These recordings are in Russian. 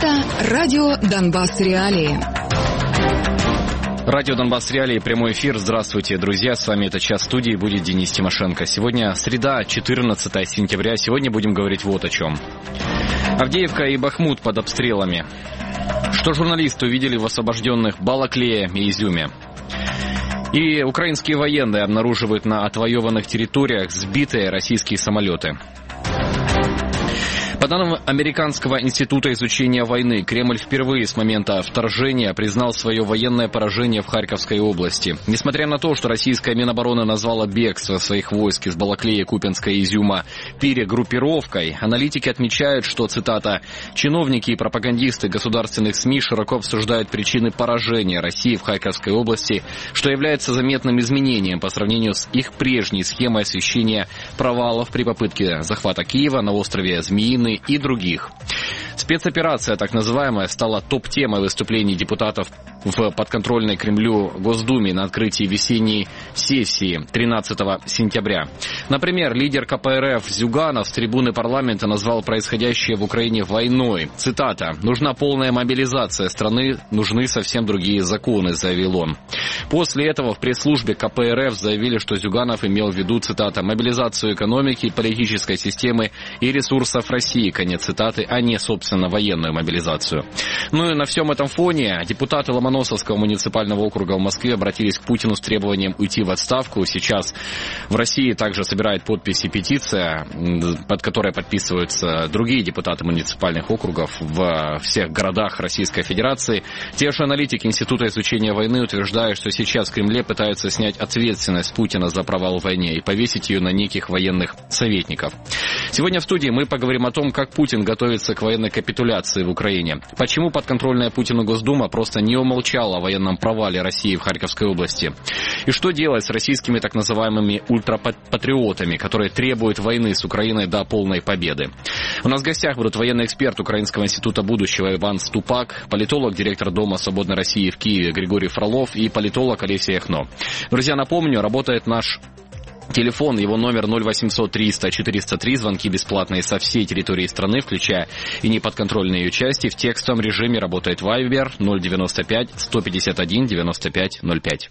Это радио «Донбасс Реалии». Радио «Донбасс Реалии», прямой эфир. Здравствуйте, друзья. С вами этот час студии будет Денис Тимошенко. Сегодня среда, 14 сентября. Сегодня будем говорить вот о чем. Авдеевка и Бахмут под обстрелами. Что журналисты увидели в освобожденных Балаклее и Изюме. И украинские военные обнаруживают на отвоеванных территориях сбитые российские самолеты. По данным Американского института изучения войны, Кремль впервые с момента вторжения признал свое военное поражение в Харьковской области. Несмотря на то, что российская Минобороны назвала бегство своих войск из Балаклеи, Купянска и Изюма перегруппировкой, аналитики отмечают, что, цитата, «чиновники и пропагандисты государственных СМИ широко обсуждают причины поражения России в Харьковской области, что является заметным изменением по сравнению с их прежней схемой освещения провалов при попытке захвата Киева на острове Змеиный и других». Спецоперация, так называемая, стала топ-темой выступлений депутатов в подконтрольной Кремлю Госдуме на открытии весенней сессии 13 сентября. Например, лидер КПРФ Зюганов с трибуны парламента назвал происходящее в Украине войной. Цитата: «Нужна полная мобилизация страны, нужны совсем другие законы», заявил он. После этого в пресс-службе КПРФ заявили, что Зюганов имел в виду, цитата, «мобилизацию экономики, политической системы и ресурсов России», конец цитаты, а не, собственно, военную мобилизацию. Ну и на всем этом фоне депутаты Ломоносовского муниципального округа в Москве обратились к Путину с требованием уйти в отставку. Сейчас в России также собирает подписи петиция, под которой подписываются другие депутаты муниципальных округов в всех городах Российской Федерации. Те же аналитики Института изучения войны утверждают, что сейчас в Кремле пытаются снять ответственность Путина за провал в войне и повесить ее на неких военных советников. Сегодня в студии мы поговорим о том, как Путин готовится к военной капитуляции в Украине. Почему подконтрольная Путину Госдума просто не умолчала о военном провале России в Харьковской области. И что делать с российскими так называемыми ультрапатриотами, которые требуют войны с Украиной до полной победы. У нас в гостях будут военный эксперт Украинского института будущего Иван Ступак, политолог, директор Дома Свободной России в Киеве Григорий Фролов и политолог Олеся Яхно. Друзья, напомню, работает наш телефон, его номер 0800 300 403, звонки бесплатные со всей территории страны, включая и неподконтрольные ее части. В текстовом режиме работает Viber 095 151 95 05.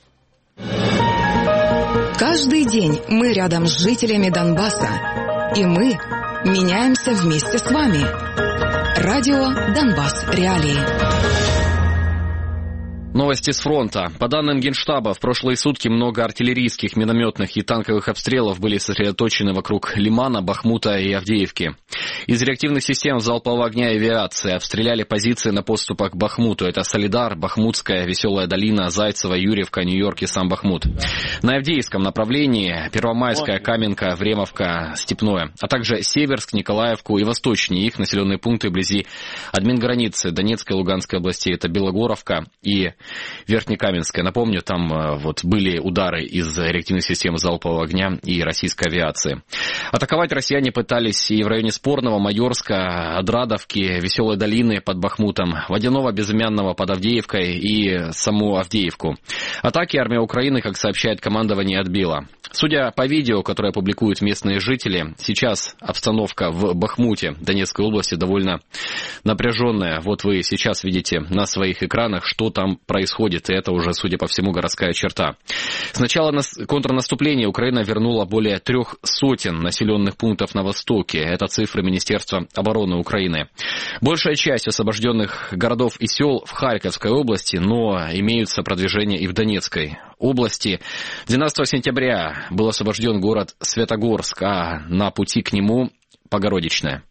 Каждый день мы рядом с жителями Донбасса, и мы меняемся вместе с вами. Радио «Донбасс Реалии». Новости с фронта. По данным Генштаба, в прошлые сутки много артиллерийских, минометных и танковых обстрелов были сосредоточены вокруг Лимана, Бахмута и Авдеевки. Из реактивных систем залпового огня и авиации обстреляли позиции на подступах к Бахмуту. Это Солидар, Бахмутская, Веселая долина, Зайцево, Юрьевка, Нью-Йорк и сам Бахмут. На Авдеевском направлении Первомайская, Каменка, Времовка, Степное, а также Северск, Николаевку и восточнее их населенные пункты вблизи админграницы Донецкой и Луганской областей. Это Белогоровка и Верхнекаменская. Напомню, там вот были удары из реактивных систем залпового огня и российской авиации. Атаковать россияне пытались и в районе Спорного, Майорска, Адрадовки, Веселой долины под Бахмутом, Водяного, Безымянного под Авдеевкой и саму Авдеевку. Атаки армия Украины, как сообщает командование, отбила. Судя по видео, которое публикуют местные жители, сейчас обстановка в Бахмуте Донецкой области довольно напряженная. Вот вы сейчас видите на своих экранах, что там происходит, и это уже, судя по всему, городская черта. С начала контрнаступления Украина вернула более 300 населенных пунктов на востоке. Это цифры Министерства обороны Украины. Большая часть освобожденных городов и сел в Харьковской области, но имеются продвижения и в Донецкой области. 12 сентября был освобожден город Светогорск, а на пути к нему Богородичная.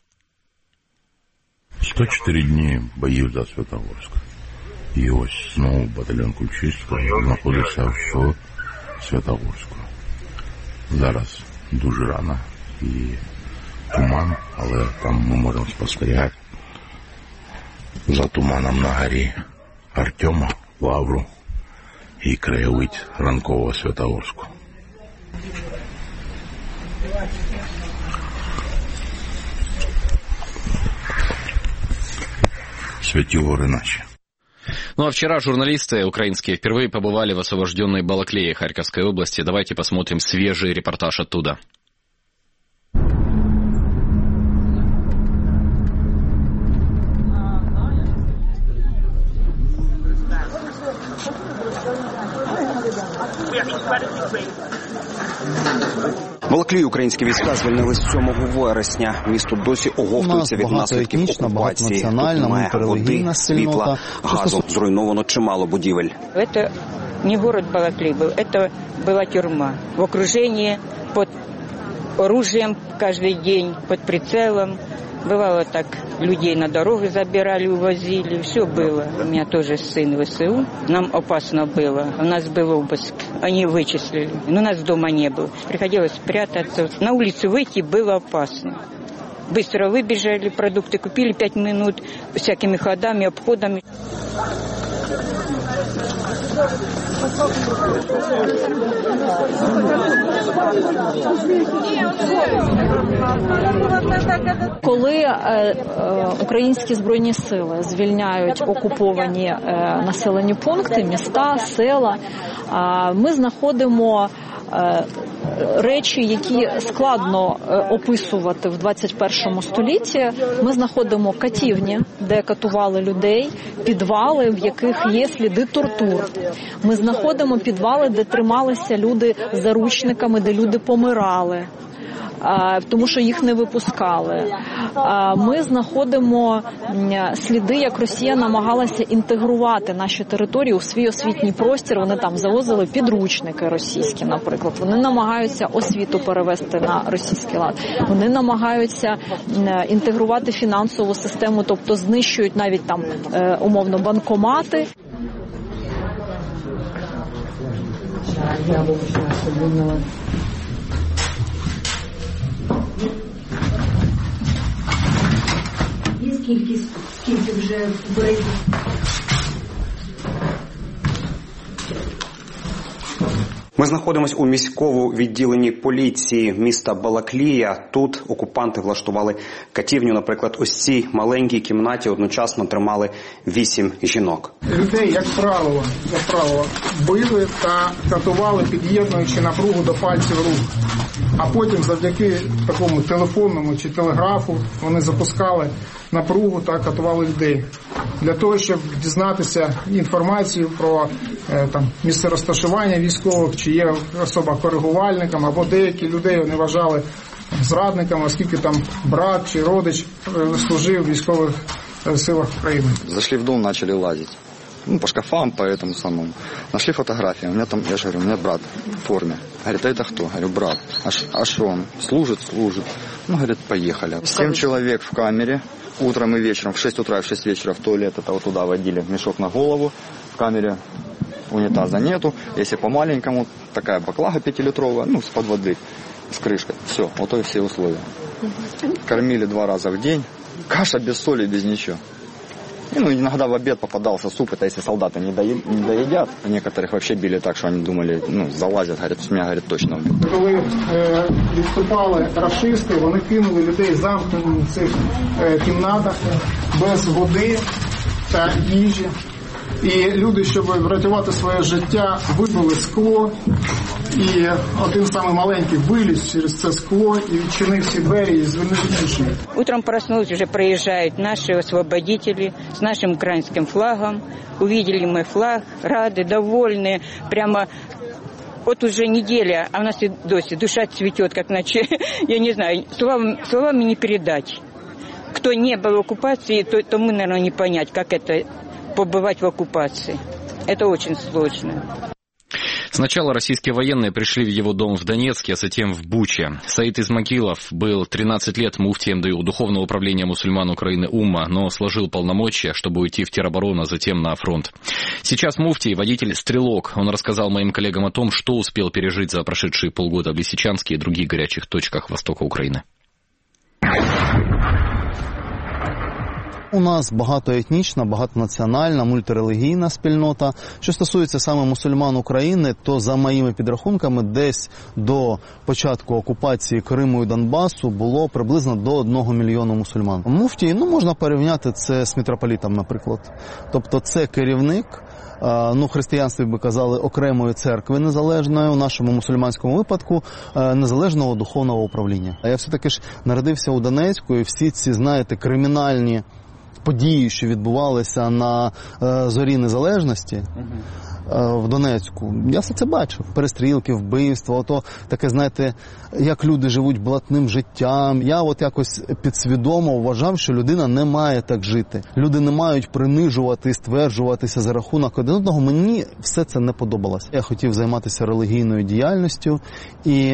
104 дні боїв за Святогорськ. І ось знову батальйон Кульчицького знаходиться в Святогорську. Зараз дуже рано і туман, але там ми можемо спостерігати за туманом на горі Артема, Лавру і краєвид ранкового Святогорську. Святі гори наші. Ну а вчера журналисты украинские впервые побывали в освобожденной Балаклее Харьковской области. Давайте посмотрим свежий репортаж оттуда. Балаклію українські війська звільнили 7 вересня. Місто досі оговтується від наслідків окупації. Тут немає води, світла, газу. Зруйновано чимало будівель. Це не город Балаклей був, це була тюрма. В окруженні, під оружием кожен день, під прицелом. Бывало так, людей на дороги забирали, увозили, все было. У меня тоже сын в ВСУ, нам опасно было. У нас был обыск, они вычислили, но нас дома не было. Приходилось прятаться. На улицу выйти было опасно. Быстро выбежали, продукты купили, 5 минут, всякими ходами, обходами. Коли українські збройні сили звільняють окуповані населені пункти, міста, села, ми знаходимо речі, які складно описувати в 21 столітті. Ми знаходимо катівні, де катували людей, підвали, в яких є сліди тортур. Ми знаходимо підвали, де трималися люди заручниками, де люди помирали, тому що їх не випускали. Ми знаходимо сліди, як Росія намагалася інтегрувати наші території у свій освітній простір. Вони там завозили підручники російські, наприклад. Вони намагаються освіту перевести на російський лад. Вони намагаються інтегрувати фінансову систему, тобто знищують навіть там умовно банкомати. Скільки вже вберегли? Ми знаходимося у міському відділенні поліції міста Балаклія. Тут окупанти влаштували катівню. Наприклад, ось цій маленькій кімнаті одночасно тримали 8 жінок. Людей, як правило, били та катували, під'єднуючи напругу до пальців рук. А потім завдяки такому телефонному чи телеграфу вони запускали напругу та катували людей. Для того, щоб дізнатися інформацію про місце розташування військових, чи є особа коригувальником, або деякі людей вони вважали зрадниками, оскільки там брат чи родич служив в військових силах України. Зашли в дом, почали лазити. По шкафам, по этому самому. Нашли фотографии. У меня там, я же говорю, у меня брат в форме. Говорит, а это кто? Говорю, брат. А что он? Служит? Ну, говорит, поехали. 7 человек в камере. Утром и вечером, в 6 утра и в 6 вечера в туалет это вот туда водили мешок на голову. В камере унитаза нету. Если по-маленькому, такая баклага 5-литровая, из-под воды, с крышкой. Все, вот и все условия. Кормили 2 раза в день. Каша без соли, без ничего. Иногда в обед попадался суп, это если солдаты не доедят. Некоторых вообще били так, что они думали, залазят, говорят, меня, говорит, точно убьют. Коли відступали рашисти, вони кинули людей замкнені в цих кімнатах без води та їжі. І люди, щоб врятувати своє життя, вибили скло. І один самий маленький виліз через це скло і відчинив всі двері і звільнив інших. Утром проснулись, уже приезжают наши освободители с нашим украинским флагом. Увидели мы флаг, рады, довольные. Прямо вот уже неделя, а у нас и досі душа цветет, как ночи. Я не знаю, словами не передать. Кто не был в оккупации, тому, наверное, не понять, как это побывать в оккупации. Это очень сложно. Сначала российские военные пришли в его дом в Донецке, а затем в Буче. Саид Измакилов был 13 лет муфтием Духовного управления мусульман Украины УММА, но сложил полномочия, чтобы уйти в тероборону, а затем на фронт. Сейчас муфтий – водитель-стрелок. Он рассказал моим коллегам о том, что успел пережить за прошедшие полгода в Лисичанске и других горячих точках востока Украины. У нас багатоетнічна, багатонаціональна, мультирелігійна спільнота. Що стосується саме мусульман України, то за моїми підрахунками десь до початку окупації Криму і Донбасу було приблизно до 1 мільйона мусульман. Муфтій, можна порівняти це з митрополітом, наприклад. Тобто це керівник, християнстві би казали, окремої церкви незалежної, у нашому мусульманському випадку незалежного духовного управління. А я все-таки ж народився у Донецьку, і всі ці, кримінальні події, що відбувалися на зорі незалежності, в Донецьку. Я все це бачив. Перестрілки, вбивства, ото таке, знаєте, як люди живуть блатним життям. Я от якось підсвідомо вважав, що людина не має так жити. Люди не мають принижувати і стверджуватися за рахунок один одного. Мені все це не подобалося. Я хотів займатися релігійною діяльністю, і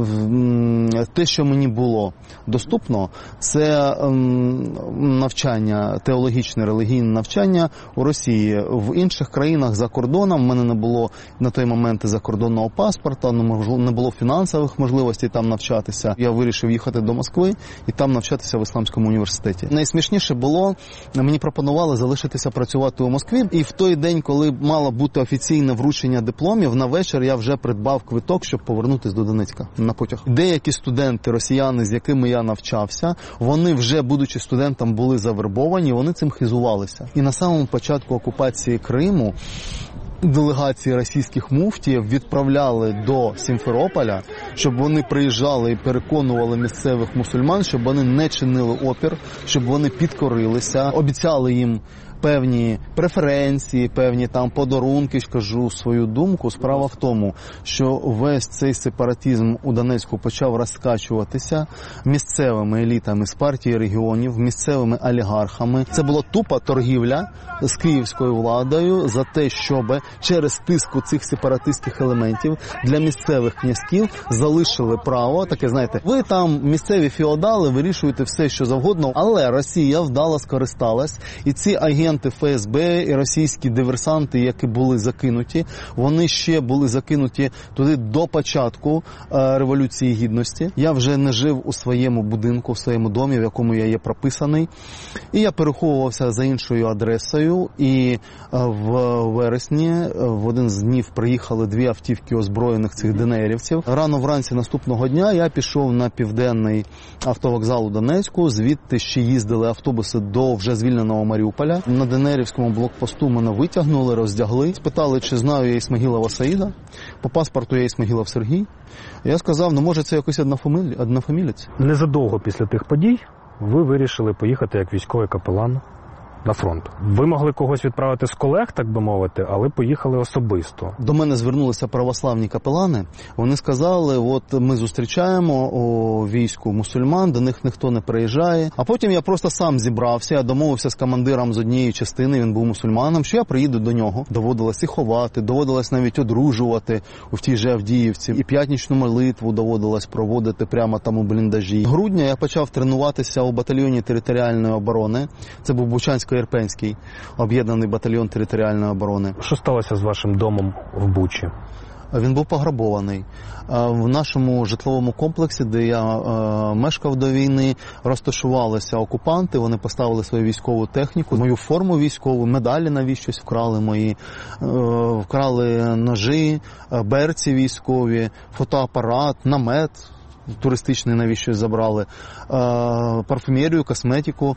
те, що мені було доступно, це навчання, теологічне, релігійне навчання у Росії. В інших країнах за кордоном в мене не було на той момент закордонного паспорта, не було фінансових можливостей там навчатися. Я вирішив їхати до Москви і там навчатися в Ісламському університеті. Найсмішніше було, мені пропонували залишитися працювати у Москві, і в той день, коли мало бути офіційне вручення дипломів, на вечір я вже придбав квиток, щоб повернутися до Донецька на потяг. Деякі студенти, росіяни, з якими я навчався, вони вже, будучи студентом, були завербовані, вони цим хизувалися. І на самому початку окупації Криму делегації російських муфтіїв відправляли до Сімферополя, щоб вони приїжджали і переконували місцевих мусульман, щоб вони не чинили опір, щоб вони підкорилися, обіцяли їм певні преференції, певні там подарунки. Кажу свою думку. Справа в тому, що весь цей сепаратизм у Донецьку почав розкачуватися місцевими елітами з партії регіонів, місцевими олігархами. Це була тупа торгівля з київською владою за те, щоб через тиску цих сепаратистських елементів для місцевих князьків залишили право, таке, знаєте, ви там місцеві феодали, вирішуєте все, що завгодно, але Росія вдало скористалась, і ці агенти ФСБ і російські диверсанти, які були закинуті, вони ще були закинуті туди до початку Революції Гідності. Я вже не жив у своєму будинку, в своєму домі, в якому я є прописаний, і я переховувався за іншою адресою, і в вересні в один з днів приїхали 2 автівки озброєних цих ДНРівців. Рано вранці наступного дня я пішов на південний автовокзал у Донецьку, звідти ще їздили автобуси до вже звільненого Маріуполя. На ДНРівському блокпосту мене витягнули, роздягли, спитали, чи знаю я Ісмагілова Саїда. По паспорту я Ісмагілов Сергій. Я сказав, може це якийсь однофамілець. Незадовго після тих подій ви вирішили поїхати як військовий капелан на фронт. Ви могли когось відправити з колег, так би мовити, але поїхали особисто. До мене звернулися православні капелани. Вони сказали, от ми зустрічаємо у війську мусульман, до них ніхто не приїжджає. А потім я просто сам зібрався, я домовився з командиром з однієї частини, він був мусульманом, що я приїду до нього. Доводилось і ховати, доводилось навіть одружувати у тій же Авдіївці. І п'ятничну молитву доводилось проводити прямо там у бліндажі. Грудня я почав тренуватися у батальйоні територіальної оборони. Це був Бучансько-Ірпенський об'єднаний батальйон територіальної оборони. Що сталося з вашим домом в Бучі? Він був пограбований. В нашому житловому комплексі, де я мешкав до війни, розташувалися окупанти, вони поставили свою військову техніку, мою форму військову, медалі навіщось вкрали мої, вкрали ножі, берці військові, фотоапарат, намет туристичний навіщо забрали, парфумерію, косметику,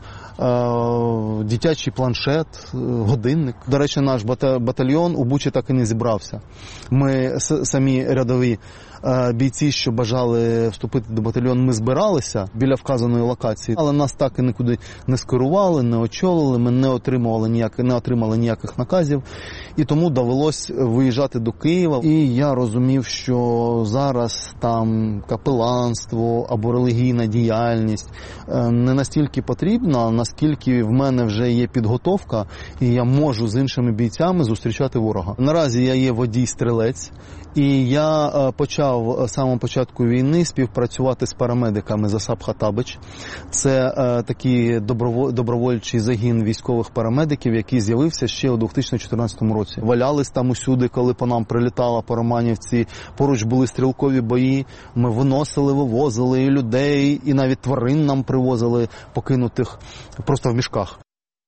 дитячий планшет, годинник. До речі, наш батальйон у Бучі так і не зібрався. Ми самі рядові бійці, що бажали вступити до батальйону, ми збиралися біля вказаної локації, але нас так і нікуди не скерували, не очолили, ми не отримали ніяких наказів, і тому довелось виїжджати до Києва. І я розумів, що зараз там капеланство або релігійна діяльність не настільки потрібна, наскільки в мене вже є підготовка, і я можу з іншими бійцями зустрічати ворога. Наразі я є водій-стрілець, і я почав з самого початку війни співпрацювати з парамедиками Засап Хатабич. Це такий добровольчий загін військових парамедиків, який з'явився ще у 2014 році. Валялись там усюди, коли по нам прилітала по Романівці. Поруч були стрілкові бої. Ми вивозили і людей, і навіть тварин нам привозили, покинутих просто в мішках.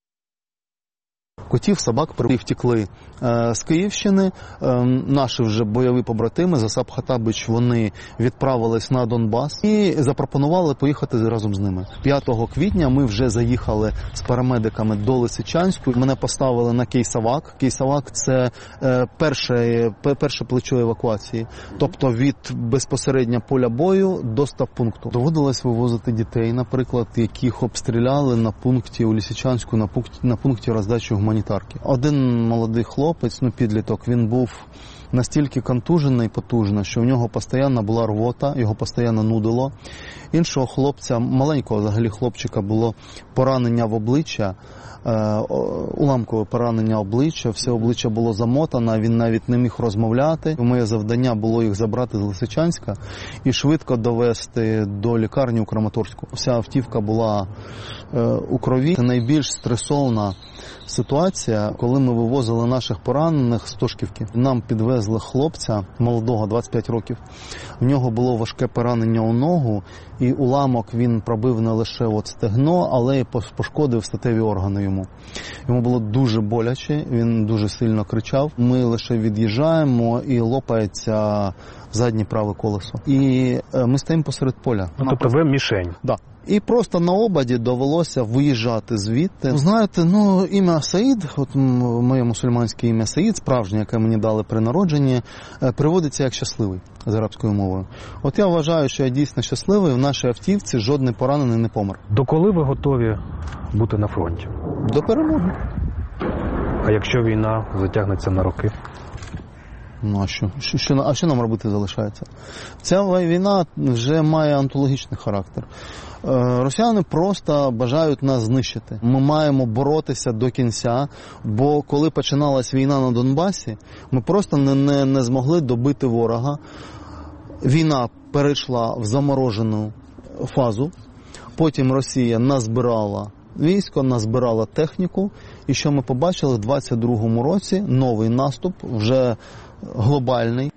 Котів, собак втекли з Київщини. Наші вже бойові побратими, Засап Хатабич, вони відправились на Донбас і запропонували поїхати разом з ними. 5 квітня ми вже заїхали з парамедиками до Лисичанську. Мене поставили на Кейсавак. Кейсавак – це перше плечо евакуації. Тобто від безпосередньо поля бою до стаб-пункту. Доводилось вивозити дітей, наприклад, яких обстріляли на пункті у Лисичанську, на пункті роздачі гуманітарної гуманітарки. Один молодий хлопець, підліток, він був настільки контужений потужно, що в нього постійно була рвота, його постійно нудило. Іншого хлопця, маленького взагалі хлопчика, було поранення в обличчя, уламкове поранення обличчя, все обличчя було замотане, він навіть не міг розмовляти. Моє завдання було їх забрати з Лисичанська і швидко довести до лікарні у Краматорську. Вся автівка була у крові. Це найбільш стресовна ситуація, коли ми вивозили наших поранених з Тошківки. Нам підвезли хлопця молодого, 25 років. В нього було важке поранення у ногу, і уламок він пробив не лише стегно, але й пошкодив статеві органи йому. Йому було дуже боляче, він дуже сильно кричав. Ми лише від'їжджаємо і лопається заднє праве колесо. І ми стоїмо посеред поля. Тобто ви мішень? Так. Да. І просто на ободі довелося виїжджати звідти. Знаєте, ім'я Саїд, моє мусульманське ім'я Саїд, справжнє, яке мені дали при народженні, приводиться як щасливий з арабською мовою. Я вважаю, що я дійсно щасливий, в нашій автівці жодний поранений не помер. Доколи ви готові бути на фронті? До перемоги. А якщо війна затягнеться на роки? А що нам робити залишається? Ця війна вже має онтологічний характер. Росіяни просто бажають нас знищити. Ми маємо боротися до кінця, бо коли починалась війна на Донбасі, ми просто не змогли добити ворога. Війна перейшла в заморожену фазу, потім Росія назбирала військо, назбирала техніку, і що ми побачили в 22-му році? Новий наступ, вже глобальный.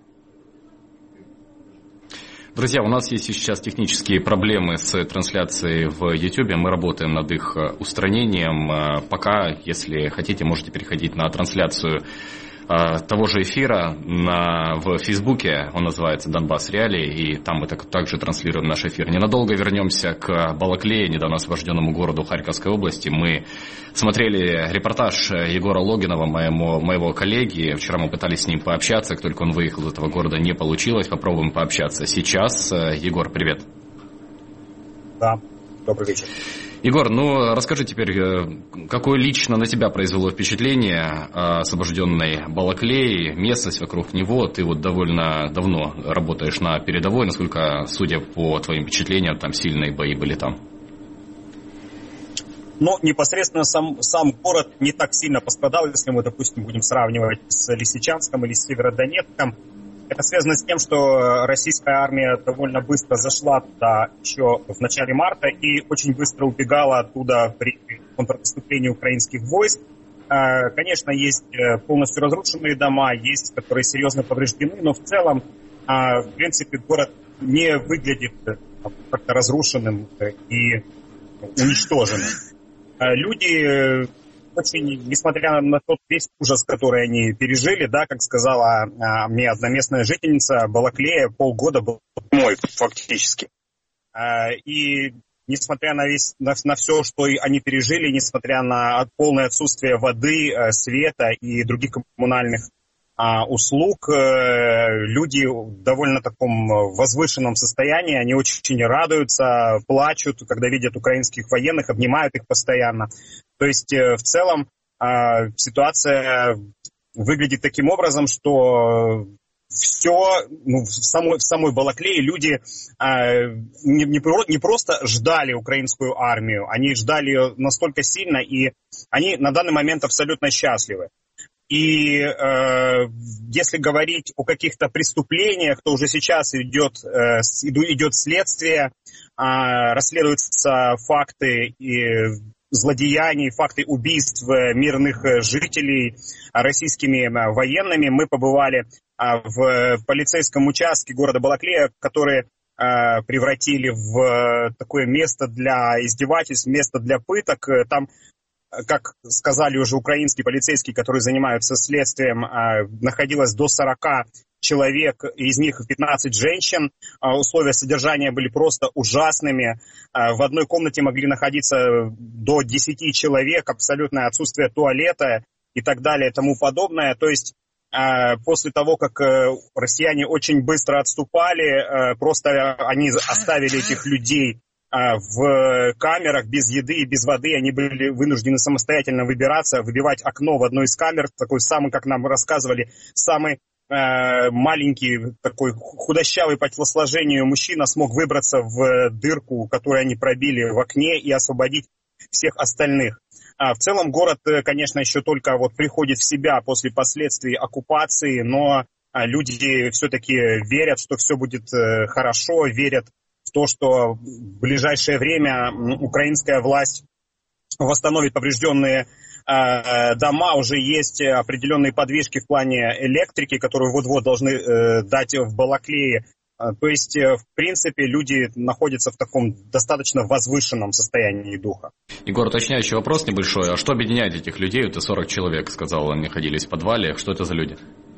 Друзья, у нас есть сейчас технические проблемы с трансляцией в YouTube. Мы работаем над их устранением. Пока, если хотите, можете переходить на трансляцию того же эфира в Фейсбуке, он называется «Донбасс Реалии», и там мы также транслируем наш эфир. Ненадолго вернемся к Балаклее, недавно освобожденному городу Харьковской области. Мы смотрели репортаж Егора Логинова, моего коллеги. Вчера мы пытались с ним пообщаться, как только он выехал из этого города, не получилось. Попробуем пообщаться сейчас. Егор, привет. Да, добрый вечер. Егор, расскажи теперь, какое лично на тебя произвело впечатление освобожденной Балаклеи, местность вокруг него. Ты довольно давно работаешь на передовой, насколько, судя по твоим впечатлениям, там сильные бои были там? Непосредственно сам город не так сильно пострадал, если мы, допустим, будем сравнивать с Лисичанском или с Северодонецком. Это связано с тем, что российская армия довольно быстро зашла туда еще в начале марта и очень быстро убегала оттуда при контрнаступлении украинских войск. Конечно, есть полностью разрушенные дома, есть, которые серьезно повреждены, но в целом, в принципе, город не выглядит как-то разрушенным и уничтоженным. Люди... Очень, несмотря на тот весь ужас, который они пережили, да, как сказала мне одна местная жительница, Балаклея полгода был мой фактически. И несмотря на все, что они пережили, несмотря на полное отсутствие воды, света и других коммунальных услуг, люди в довольно таком возвышенном состоянии, они очень радуются, плачут, когда видят украинских военных, обнимают их постоянно. То есть в целом ситуация выглядит таким образом, что все в самой Балаклее люди не просто ждали украинскую армию, они ждали ее настолько сильно, и они на данный момент абсолютно счастливы. И если говорить о каких-то преступлениях, то уже сейчас идет следствие, расследуются факты злодеяний, факты убийств мирных жителей российскими военными. Мы побывали в полицейском участке города Балаклея, который превратили в такое место для издевательств, место для пыток. Там, как сказали уже украинские полицейские, которые занимаются следствием, находилось до 40 человек, из них 15 женщин. Условия содержания были просто ужасными. В одной комнате могли находиться до 10 человек, абсолютное отсутствие туалета и так далее и тому подобное. То есть после того, как россияне очень быстро отступали, просто они оставили этих людей в камерах без еды и без воды. Они были вынуждены самостоятельно выбираться, выбивать окно в одной из камер. Такой самый, как нам рассказывали, самый маленький, такой худощавый по телосложению мужчина смог выбраться в дырку, которую они пробили в окне, и освободить всех остальных. В целом город, конечно, еще только вот приходит в себя после последствий оккупации, но люди все-таки верят, что все будет хорошо, верят в то, что в ближайшее время украинская власть восстановит поврежденные дома. Уже есть определенные подвижки в плане электрики, которую вот-вот должны дать в Балаклее. То есть, в принципе, люди находятся в таком достаточно возвышенном состоянии духа. Егор, уточняющий вопрос небольшой. А что объединяет этих людей? Это 40 человек, сказал, они находились в подвале. Что это за люди?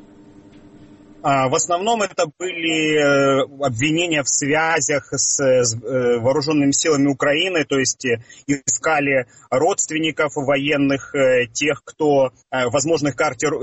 В основном это были обвинения в связях с вооруженными силами Украины, то есть искали родственников военных, тех, кто, возможных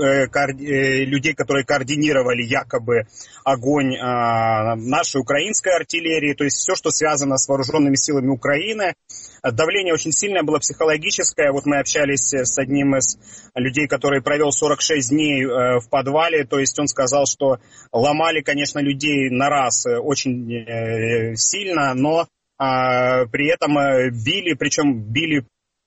людей, которые координировали якобы огонь нашей украинской артиллерии, то есть все, что связано с вооруженными силами Украины. Давление очень сильное было, психологическое. Вот мы общались с одним из людей, который провел 46 дней в подвале. То есть он сказал, что ломали, конечно, людей на раз очень сильно, но при этом били, причем били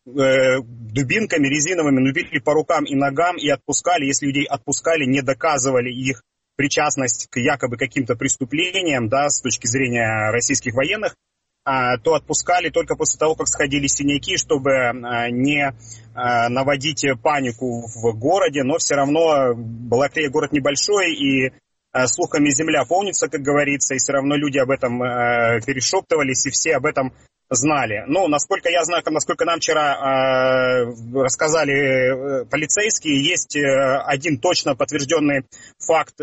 дубинками резиновыми, но били по рукам и ногам и отпускали. Если людей отпускали, не доказывали их причастность к якобы каким-то преступлениям, да, с точки зрения российских военных, то отпускали только после того, как сходили синяки, чтобы не наводить панику в городе. Но все равно Балаклея город небольшой, и слухами земля полнится, как говорится, и все равно люди об этом перешептывались, и все об этом знали. Ну, насколько я знаю, насколько нам вчера рассказали полицейские, есть один точно подтвержденный факт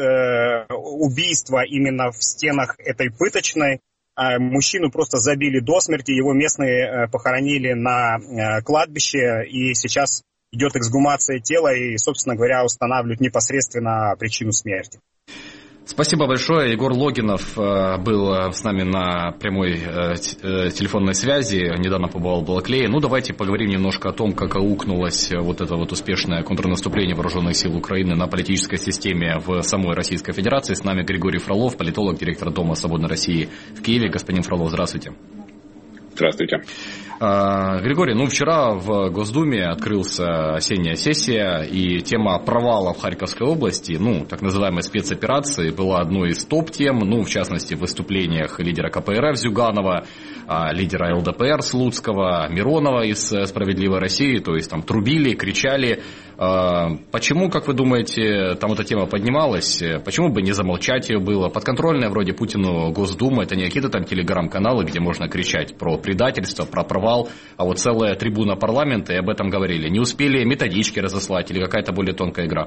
убийства именно в стенах этой пыточной. Мужчину просто забили до смерти, его местные похоронили на кладбище, и сейчас идет эксгумация тела и, собственно говоря, устанавливают непосредственно причину смерти. Спасибо большое. Егор Логинов был с нами на прямой телефонной связи, недавно побывал в Балаклее. Ну, давайте поговорим немножко о том, как аукнулось вот это вот успешное контрнаступление вооруженных сил Украины на политической системе в самой Российской Федерации. С нами Григорий Фролов, политолог, директор Дома Свободной России в Киеве. Господин Фролов, здравствуйте. Здравствуйте. Григорий, вчера в Госдуме открылась осенняя сессия, и тема провала в Харьковской области, так называемой спецоперации, была одной из топ-тем, в частности, в выступлениях лидера КПРФ Зюганова, лидера ЛДПР Слуцкого, Миронова из «Справедливой России», то есть там трубили, кричали. Почему, как вы думаете, там эта тема поднималась? Почему бы не замолчать ее было? Подконтрольная вроде Путину Госдума, это не какие-то там телеграм-каналы, где можно кричать про предательство, про провал, а вот целая трибуна парламента, и об этом говорили. Не успели методички разослать или какая-то более тонкая игра?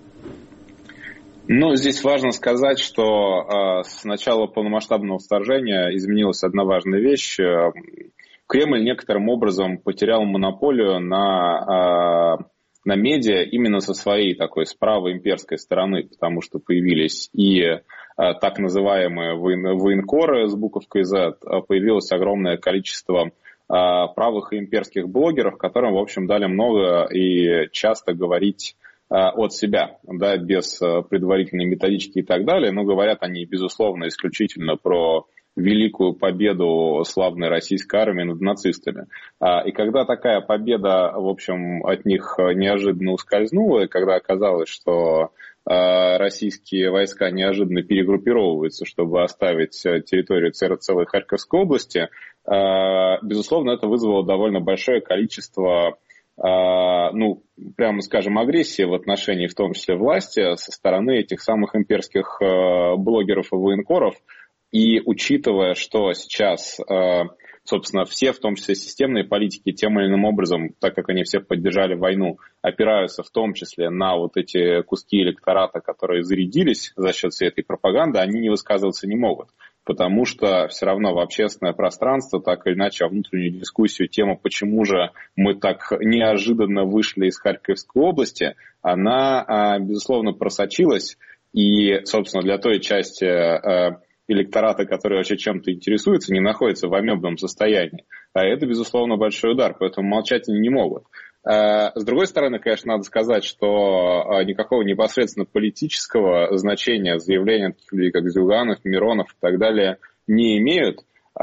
Здесь важно сказать, что с начала полномасштабного вторжения изменилась одна важная вещь. Кремль некоторым образом потерял монополию на медиа именно со своей такой справа имперской стороны, потому что появились и так называемые военкоры с буковкой Z, появилось огромное количество правых и имперских блогеров, которым, в общем, дали много и часто говорить от себя, да, без предварительной методички и так далее, но говорят они, безусловно, исключительно про великую победу славной российской армии над нацистами. И когда такая победа, в общем, от них неожиданно ускользнула, и когда оказалось, что российские войска неожиданно перегруппировываются, чтобы оставить территорию целой Харьковской области, безусловно, это вызвало довольно большое количество, прямо скажем, агрессии в отношении, в том числе, власти со стороны этих самых имперских блогеров и военкоров. И учитывая, что сейчас, собственно, все, в том числе системные политики, тем или иным образом, так как они все поддержали войну, опираются в том числе на вот эти куски электората, которые зарядились за счет всей этой пропаганды, они не высказываться не могут. Потому что все равно в общественное пространство, так или иначе, во внутреннюю дискуссию, тема, почему же мы так неожиданно вышли из Харьковской области, она, безусловно, просочилась. И, собственно, для той части электората, который вообще чем-то интересуется, не находится в амебном состоянии. А это, безусловно, большой удар, поэтому молчать они не могут. С другой стороны, конечно, надо сказать, что никакого непосредственно политического значения заявления таких людей, как Зюганов, Миронов и так далее, не имеют.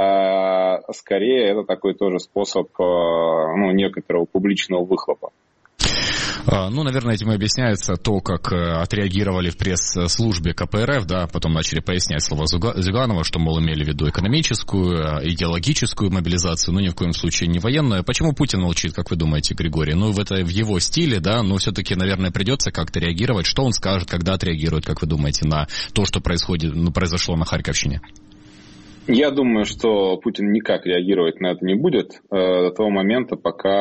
Скорее, это такой тоже способ некоторого публичного выхлопа. Ну, наверное, этим и объясняется то, как отреагировали в пресс-службе КПРФ, да, потом начали пояснять слова Зюганова, что, мол, имели в виду экономическую, идеологическую мобилизацию, но ни в коем случае не военную. Почему Путин молчит, как вы думаете, Григорий? Ну, это в его стиле, да, но все-таки, наверное, придется как-то реагировать. Что он скажет, когда отреагирует, как вы думаете, на то, что произошло на Харьковщине? Я думаю, что Путин никак реагировать на это не будет до того момента,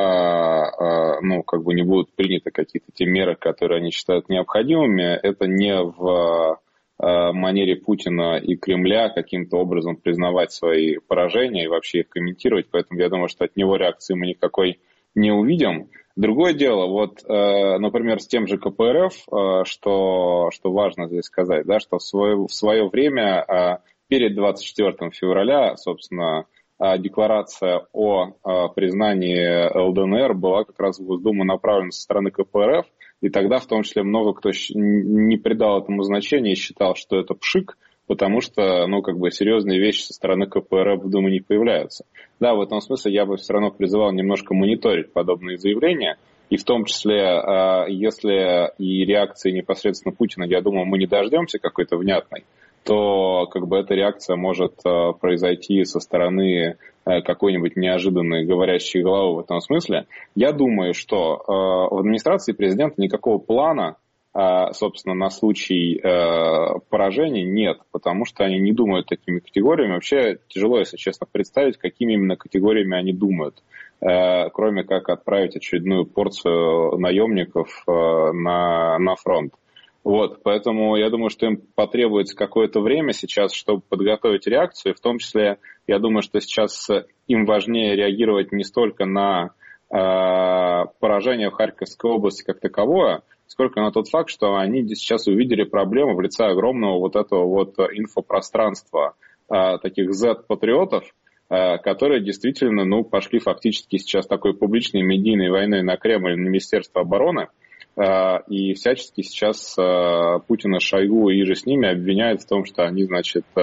пока не будут приняты какие-то те меры, которые они считают необходимыми. Это не в манере Путина и Кремля каким-то образом признавать свои поражения и вообще их комментировать. Поэтому я думаю, что от него реакции мы никакой не увидим. Другое дело, например, с тем же КПРФ, что важно здесь сказать, да, что в свое время... Перед 24 февраля, собственно, декларация о признании ЛДНР была как раз в Госдуму направлена со стороны КПРФ, и тогда в том числе много кто не придал этому значения и считал, что это пшик, потому что, серьезные вещи со стороны КПРФ в Думе не появляются. Да, в этом смысле я бы все равно призывал немножко мониторить подобные заявления, и в том числе, если и реакции непосредственно Путина, я думаю, мы не дождемся какой-то внятной, то эта реакция может произойти со стороны какой-нибудь неожиданной говорящей головы в этом смысле. Я думаю, что в администрации президента никакого плана, собственно, на случай поражения нет, потому что они не думают такими категориями. Вообще тяжело, если честно, представить, какими именно категориями они думают, кроме как отправить очередную порцию наемников на фронт. Поэтому я думаю, что им потребуется какое-то время сейчас, чтобы подготовить реакцию. В том числе, я думаю, что сейчас им важнее реагировать не столько на поражение в Харьковской области как таковое, сколько на тот факт, что они сейчас увидели проблему в лице огромного инфопространства таких Z-патриотов, которые действительно пошли фактически сейчас такой публичной медийной войной на Кремль, на Министерство обороны. И всячески сейчас Путина, Шойгу и же с ними обвиняют в том, что они,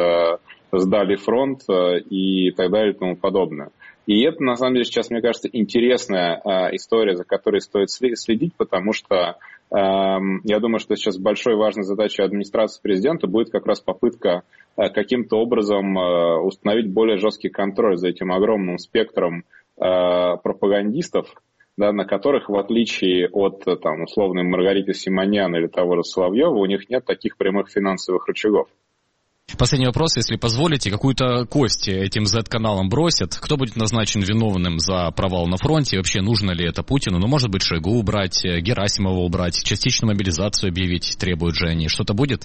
сдали фронт и так далее и тому подобное. И это, на самом деле, сейчас, мне кажется, интересная история, за которой стоит следить, потому что я думаю, что сейчас большой важной задачей администрации президента будет как раз попытка каким-то образом установить более жесткий контроль за этим огромным спектром пропагандистов, да, на которых, в отличие от условной Маргариты Симонян или того же Соловьева, у них нет таких прямых финансовых рычагов. Последний вопрос, если позволите. Какую-то кость этим Z-каналам бросят? Кто будет назначен виновным за провал на фронте? И вообще, нужно ли это Путину? Может быть, Шойгу убрать, Герасимова убрать, частичную мобилизацию объявить требуют же они. Что-то будет?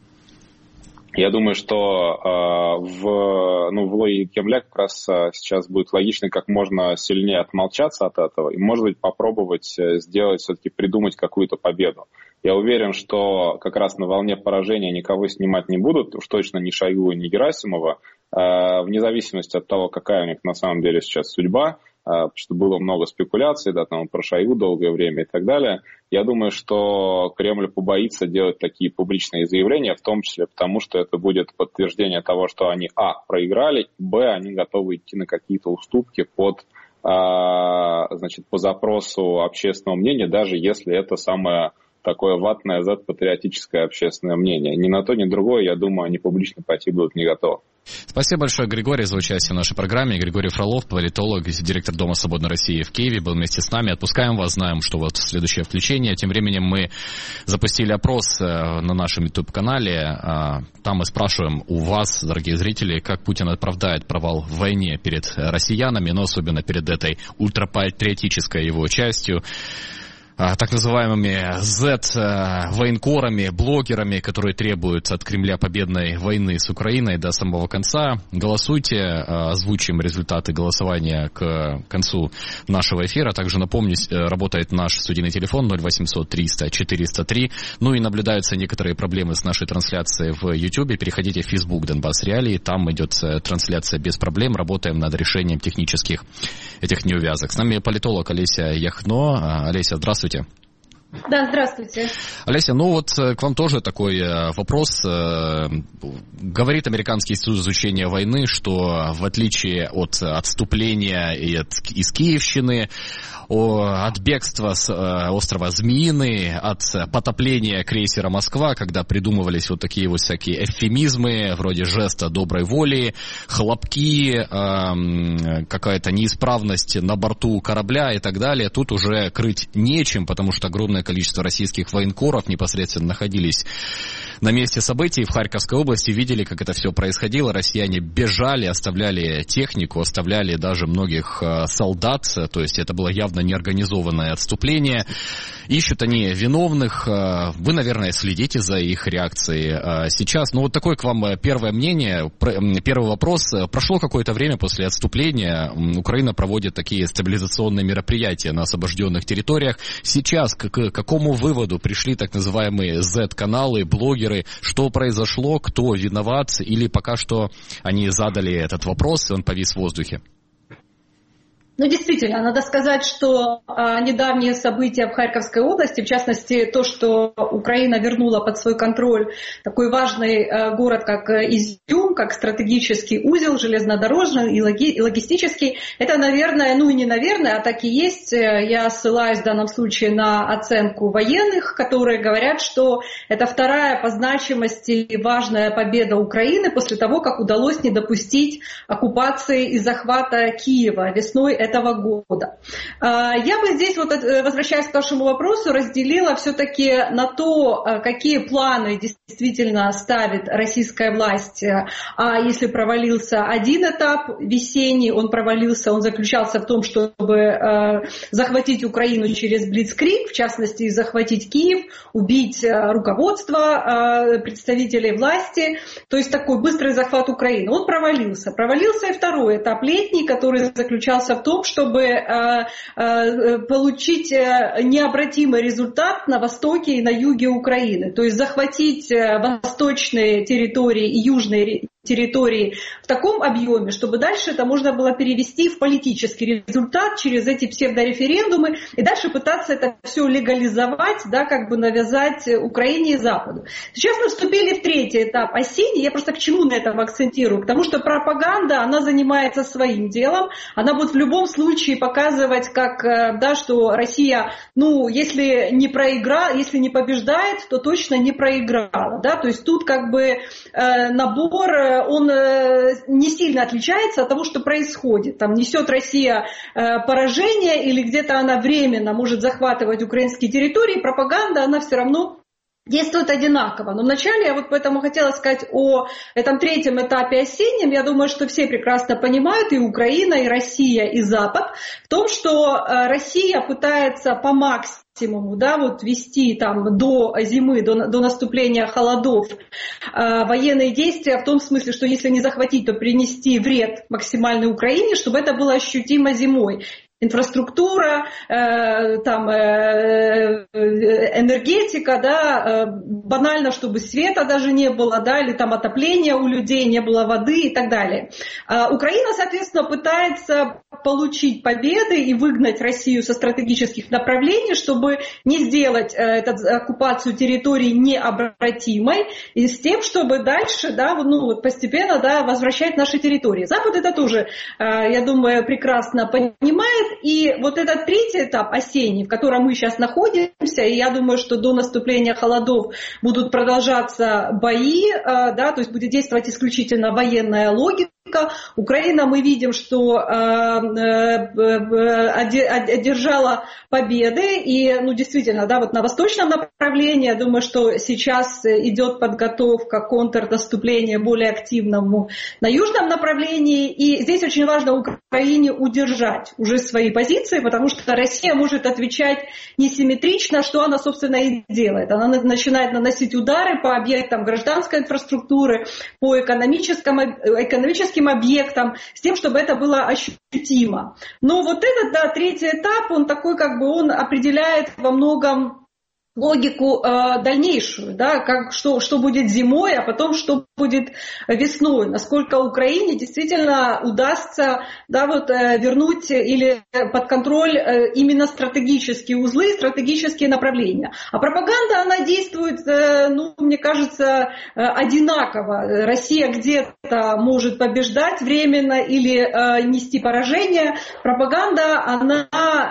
Я думаю, что в логике Кремля как раз сейчас будет логично как можно сильнее отмолчаться от этого и, может быть, попробовать сделать, все-таки придумать какую-то победу. Я уверен, что как раз на волне поражения никого снимать не будут, уж точно ни Шойгу, ни Герасимова, вне зависимости от того, какая у них на самом деле сейчас судьба, потому что было много спекуляций, да, про Шойгу долгое время и так далее. Я думаю, что Кремль побоится делать такие публичные заявления, в том числе потому, что это будет подтверждение того, что они, проиграли, они готовы идти на какие-то уступки по запросу общественного мнения, даже если это самое такое ватное Z-патриотическое общественное мнение. Ни на то, ни другое, я думаю, они публично пойти будут не готовы. Спасибо большое, Григорий, за участие в нашей программе. Григорий Фролов, политолог, директор Дома свободной России в Киеве, был вместе с нами. Отпускаем вас, знаем, что вот следующее включение. Тем временем мы запустили опрос на нашем YouTube-канале. Там мы спрашиваем у вас, дорогие зрители, как Путин оправдает провал в войне перед россиянами, но особенно перед этой ультрапатриотической его частью. так называемыми Z-военкорами, блогерами, которые требуют от Кремля победной войны с Украиной до самого конца. Голосуйте, озвучим результаты голосования к концу нашего эфира. Также напомню, работает наш студийный телефон 0800 300 403. Ну и наблюдаются некоторые проблемы с нашей трансляцией в YouTube. Переходите в Facebook Донбасс Реалии, там идет трансляция без проблем. Работаем над решением технических этих неувязок. С нами политолог Олеся Яхно. Олеся, здравствуйте. Да, здравствуйте. Олеся, ну вот к вам тоже такой вопрос. Говорит Американский институт изучения войны, что в отличие от отступления из Киевщины, от бегства с острова Змеиный, от потопления крейсера «Москва», когда придумывались вот такие вот всякие эвфемизмы, вроде жеста доброй воли, хлопки, какая-то неисправность на борту корабля и так далее, тут уже крыть нечем, потому что огромное количество российских военкоров непосредственно находились на месте событий в Харьковской области, видели, как это все происходило. Россияне бежали, оставляли технику, оставляли даже многих солдат, то есть это было явно неорганизованное отступление. Ищут они виновных. Вы, наверное, следите за их реакцией сейчас. Ну вот такое к вам первое мнение, первый вопрос. Прошло какое-то время после отступления, Украина проводит такие стабилизационные мероприятия на освобожденных территориях. Сейчас к какому выводу пришли так называемые Z-каналы, блогеры? Что произошло, кто виноват, или пока что они задали этот вопрос, и он повис в воздухе? Ну, действительно, надо сказать, что недавние события в Харьковской области, в частности, то, что Украина вернула под свой контроль такой важный город, как Изюм, как стратегический узел железнодорожный и логистический, это, наверное, ну и не наверное, а так и есть. Я ссылаюсь в данном случае на оценку военных, которые говорят, что это вторая по значимости важная победа Украины после того, как удалось не допустить оккупации и захвата Киева весной этого года. Я бы здесь, вот, возвращаясь к вашему вопросу, разделила все-таки на то, какие планы действительно ставит российская власть. А если провалился один этап весенний, он провалился, он заключался в том, чтобы захватить Украину через блицкриг, в частности, захватить Киев, убить руководство, представителей власти, то есть такой быстрый захват Украины. Он провалился. Провалился и второй этап летний, который заключался в том, чтобы получить необратимый результат на востоке и на юге Украины. То есть захватить восточные территории и южные территории в таком объеме, чтобы дальше это можно было перевести в политический результат через эти псевдореферендумы и дальше пытаться это все легализовать, да, как бы навязать Украине и Западу. Сейчас мы вступили в третий этап осенний. Я просто к чему на этом акцентирую? Потому что пропаганда, она занимается своим делом. Она будет в любом случае показывать, как, да, что Россия, ну, если не побеждает, то точно не проиграла. Да? То есть тут как бы набор он не сильно отличается от того, что происходит. Там несет Россия поражение или где-то она временно может захватывать украинские территории, пропаганда, она все равно действует одинаково. Но вначале я вот поэтому хотела сказать о этом третьем этапе осеннем. Я думаю, что все прекрасно понимают, и Украина, и Россия, и Запад, в том, что Россия пытается по максимуму, да, вот вести там до зимы, до наступления холодов военные действия в том смысле, что если не захватить, то принести вред максимальной Украине, чтобы это было ощутимо зимой. Инфраструктура, энергетика, да, банально, чтобы света даже не было, да, или там отопления у людей, не было воды и так далее. Украина, соответственно, пытается получить победы и выгнать Россию со стратегических направлений, чтобы не сделать эту оккупацию территории необратимой, и с тем, чтобы дальше, да, ну, вот постепенно, да, возвращать наши территории. Запад это тоже, я думаю, прекрасно понимает. И вот этот третий этап осенний, в котором мы сейчас находимся, и я думаю, что до наступления холодов будут продолжаться бои, да, то есть будет действовать исключительно военная логика, Украина, мы видим, что одержала победы, и, ну, действительно, да, вот на восточном направлении, я думаю, что сейчас идет подготовка контрнаступления более активному на южном направлении, и здесь очень важно Украине удержать уже свои позиции, потому что Россия может отвечать несимметрично, что она, собственно, и делает. Она начинает наносить удары по объектам гражданской инфраструктуры, по экономическим объектам, с тем, чтобы это было ощутимо. Но вот этот, да, третий этап, он такой, как бы, он определяет во многом логику дальнейшую, да, что будет зимой, а потом что будет весной, насколько Украине действительно удастся, да, вот, вернуть или под контроль именно стратегические узлы, стратегические направления. А пропаганда, она действует, ну, мне кажется, одинаково. Россия где-то может побеждать временно или нести поражение. Пропаганда, она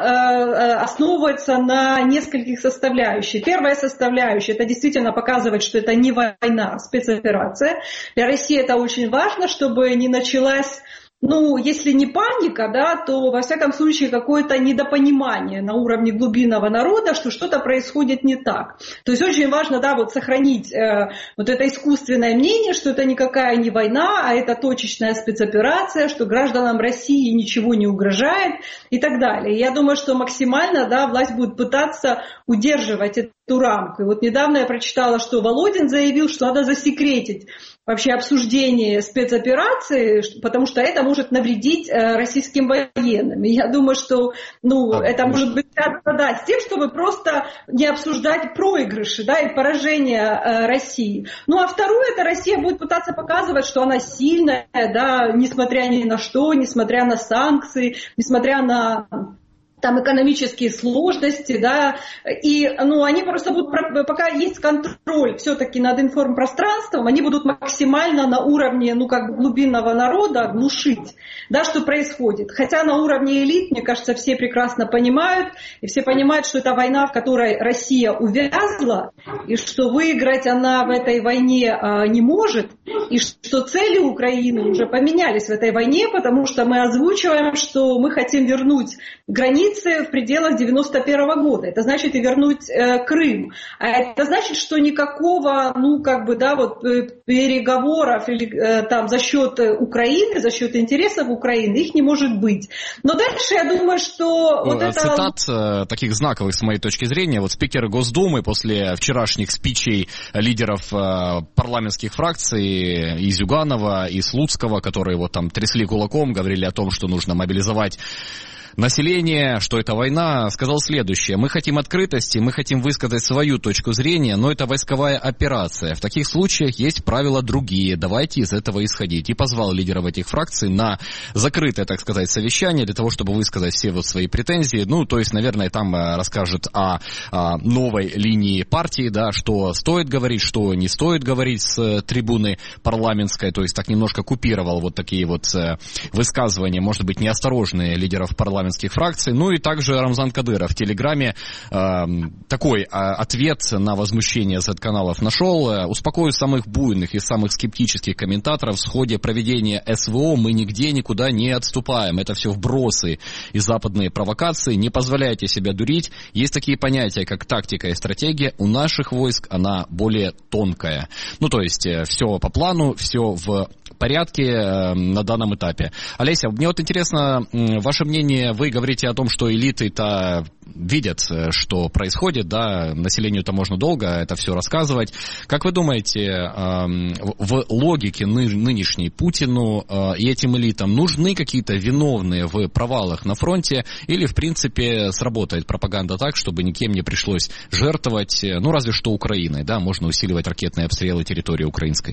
основывается на нескольких составляющих. Первая составляющая, это действительно показывать, что это не война, а спецоперация. Для России это очень важно, чтобы не началась, ну, если не паника, да, то, во всяком случае, какое-то недопонимание на уровне глубинного народа, что что-то происходит не так. То есть очень важно, да, вот сохранить вот это искусственное мнение, что это никакая не война, а это точечная спецоперация, что гражданам России ничего не угрожает и так далее. Я думаю, что максимально, да, власть будет пытаться удерживать эту рамку. И вот недавно я прочитала, что Володин заявил, что надо засекретить вообще обсуждение спецоперации, потому что это может навредить российским военным. И я думаю, что, ну, это может быть связано, с тем, чтобы просто не обсуждать проигрыши, да, и поражение России. Ну, а второе, это Россия будет пытаться показывать, что она сильная, да, несмотря ни на что, несмотря на санкции, несмотря на там экономические сложности, да, и, ну, они просто будут, пока есть контроль все-таки над информпространством, они будут максимально на уровне, ну, как бы глубинного народа глушить, да, что происходит. Хотя на уровне элит, мне кажется, все прекрасно понимают, и все понимают, что это война, в которой Россия увязла, и что выиграть она в этой войне не может, и что цели Украины уже поменялись в этой войне, потому что мы озвучиваем, что мы хотим вернуть границы в пределах 91 года. Это значит и вернуть Крым. А это значит, что никакого, ну, как бы, да, вот переговоров или там за счет Украины, за счет интересов Украины, их не может быть. Но дальше я думаю, что вот это... Цитат таких знаковых, с моей точки зрения, вот спикер Госдумы после вчерашних спичей лидеров парламентских фракций и Зюганова, и Слуцкого, которые вот там трясли кулаком, говорили о том, что нужно мобилизовать население, что это война, сказал следующее. Мы хотим открытости, мы хотим высказать свою точку зрения, но это войсковая операция. В таких случаях есть правила другие. Давайте из этого исходить. И позвал лидеров этих фракций на закрытое, так сказать, совещание для того, чтобы высказать все вот свои претензии. Ну, то есть, наверное, там расскажет о новой линии партии, да, что стоит говорить, что не стоит говорить с трибуны парламентской. То есть, так немножко купировал вот такие вот высказывания, может быть, неосторожные лидеров парламентских фракций. Ну и также Рамзан Кадыров в Телеграме такой ответ на возмущение Z-каналов нашел. Успокою самых буйных и самых скептических комментаторов: в ходе проведения СВО мы нигде никуда не отступаем. Это все вбросы и западные провокации. Не позволяйте себя дурить. Есть такие понятия, как тактика и стратегия. У наших войск она более тонкая. Ну, то есть все по плану, все в порядке на данном этапе. Олеся, мне вот интересно ваше мнение. Вы говорите о том, что элиты-то видят, что происходит, да, населению-то можно долго это все рассказывать. Как вы думаете, в логике нынешней Путину и этим элитам нужны какие-то виновные в провалах на фронте, или, в принципе, сработает пропаганда так, чтобы никем не пришлось жертвовать, ну, разве что Украиной, да, можно усиливать ракетные обстрелы территории украинской?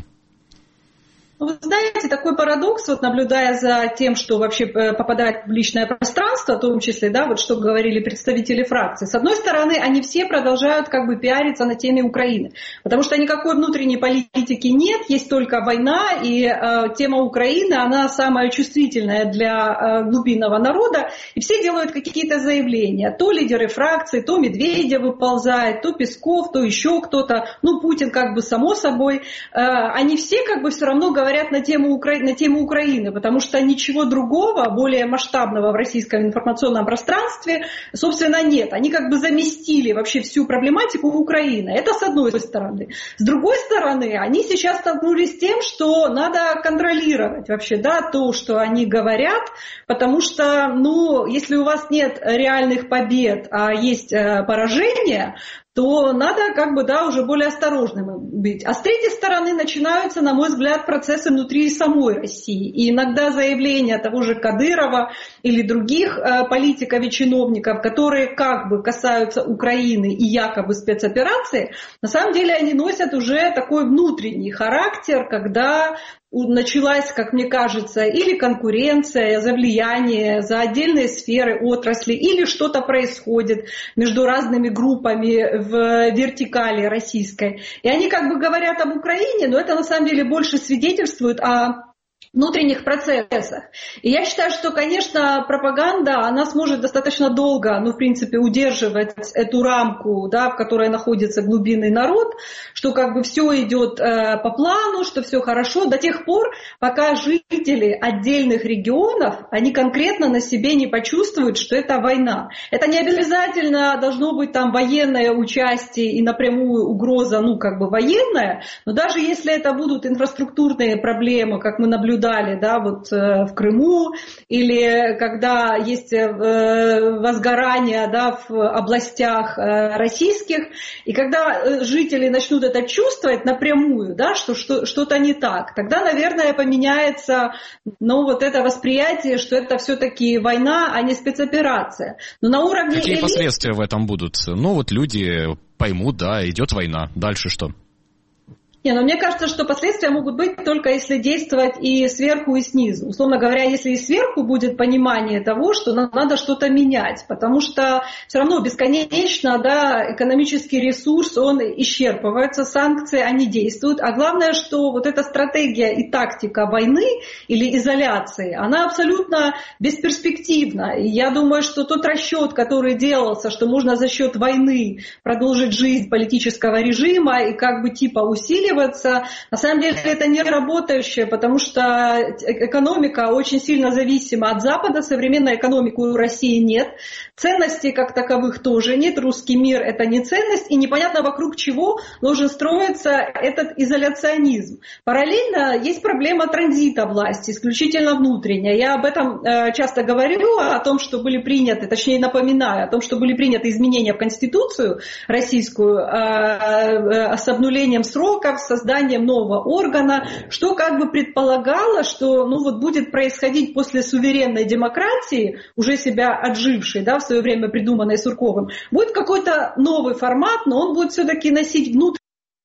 Вы знаете, такой парадокс, вот наблюдая за тем, что вообще попадает в личное пространство, в том числе, да, вот что говорили представители фракции. С одной стороны, они все продолжают как бы пиариться на теме Украины, потому что никакой внутренней политики нет, есть только война, и тема Украины, она самая чувствительная для глубинного народа, и все делают какие-то заявления. То лидеры фракции, то Медведев выползает, то Песков, то еще кто-то, ну, Путин как бы само собой. Они все как бы все равно говорят говорят на тему Украины, потому что ничего другого, более масштабного в российском информационном пространстве, собственно, нет. Они как бы заместили вообще всю проблематику Украины. Это с одной стороны. С другой стороны, они сейчас столкнулись с тем, что надо контролировать вообще, да, то, что они говорят, потому что, если у вас нет реальных побед, а есть поражения, то надо уже более осторожным быть. А с третьей стороны начинаются, на мой взгляд, процессы внутри самой России. И иногда заявления того же Кадырова или других политиков и чиновников, которые касаются Украины и якобы спецоперации, на самом деле они носят уже такой внутренний характер, когда началась, как мне кажется, или конкуренция за влияние, за отдельные сферы, отрасли, или что-то происходит между разными группами в вертикали российской. И они говорят об Украине, но это на самом деле больше свидетельствует о внутренних процессах. И я считаю, что, конечно, пропаганда, она сможет достаточно долго, в принципе, удерживать эту рамку, да, в которой находится глубинный народ, что все идет по плану, что все хорошо, до тех пор, пока жители отдельных регионов, они конкретно на себе не почувствуют, что это война. Это не обязательно должно быть там военное участие и напрямую угроза, военная, но даже если это будут инфраструктурные проблемы, как мы наблюдали, в Крыму, или когда есть возгорание, в областях российских, и когда жители начнут это чувствовать напрямую, что что-то не так, тогда, наверное, поменяется, это восприятие, что это все-таки война, а не спецоперация. Но на уровне Какие последствия в этом будут? Люди поймут, идет война. Дальше что? Но мне кажется, что последствия могут быть только если действовать и сверху, и снизу. Условно говоря, если и сверху будет понимание того, что надо что-то менять, потому что все равно бесконечно, экономический ресурс, он исчерпывается, санкции, они действуют, а главное, что эта стратегия и тактика войны или изоляции, она абсолютно бесперспективна. И я думаю, что тот расчет, который делался, что можно за счет войны продолжить жизнь политического режима и усиливать, на самом деле это не работающее, потому что экономика очень сильно зависима от Запада, современной экономики у России нет, ценностей как таковых тоже нет, русский мир это не ценность, и непонятно вокруг чего должен строиться этот изоляционизм. Параллельно есть проблема транзита власти, исключительно внутренняя. Я об этом часто говорю, о том, что были приняты, точнее напоминаю, о том, что были приняты изменения в Конституцию российскую с обнулением сроков, созданием нового органа, что предполагало, что будет происходить после суверенной демократии, уже себя отжившей, в свое время придуманной Сурковым, будет какой-то новый формат, но он будет все-таки носить внутренний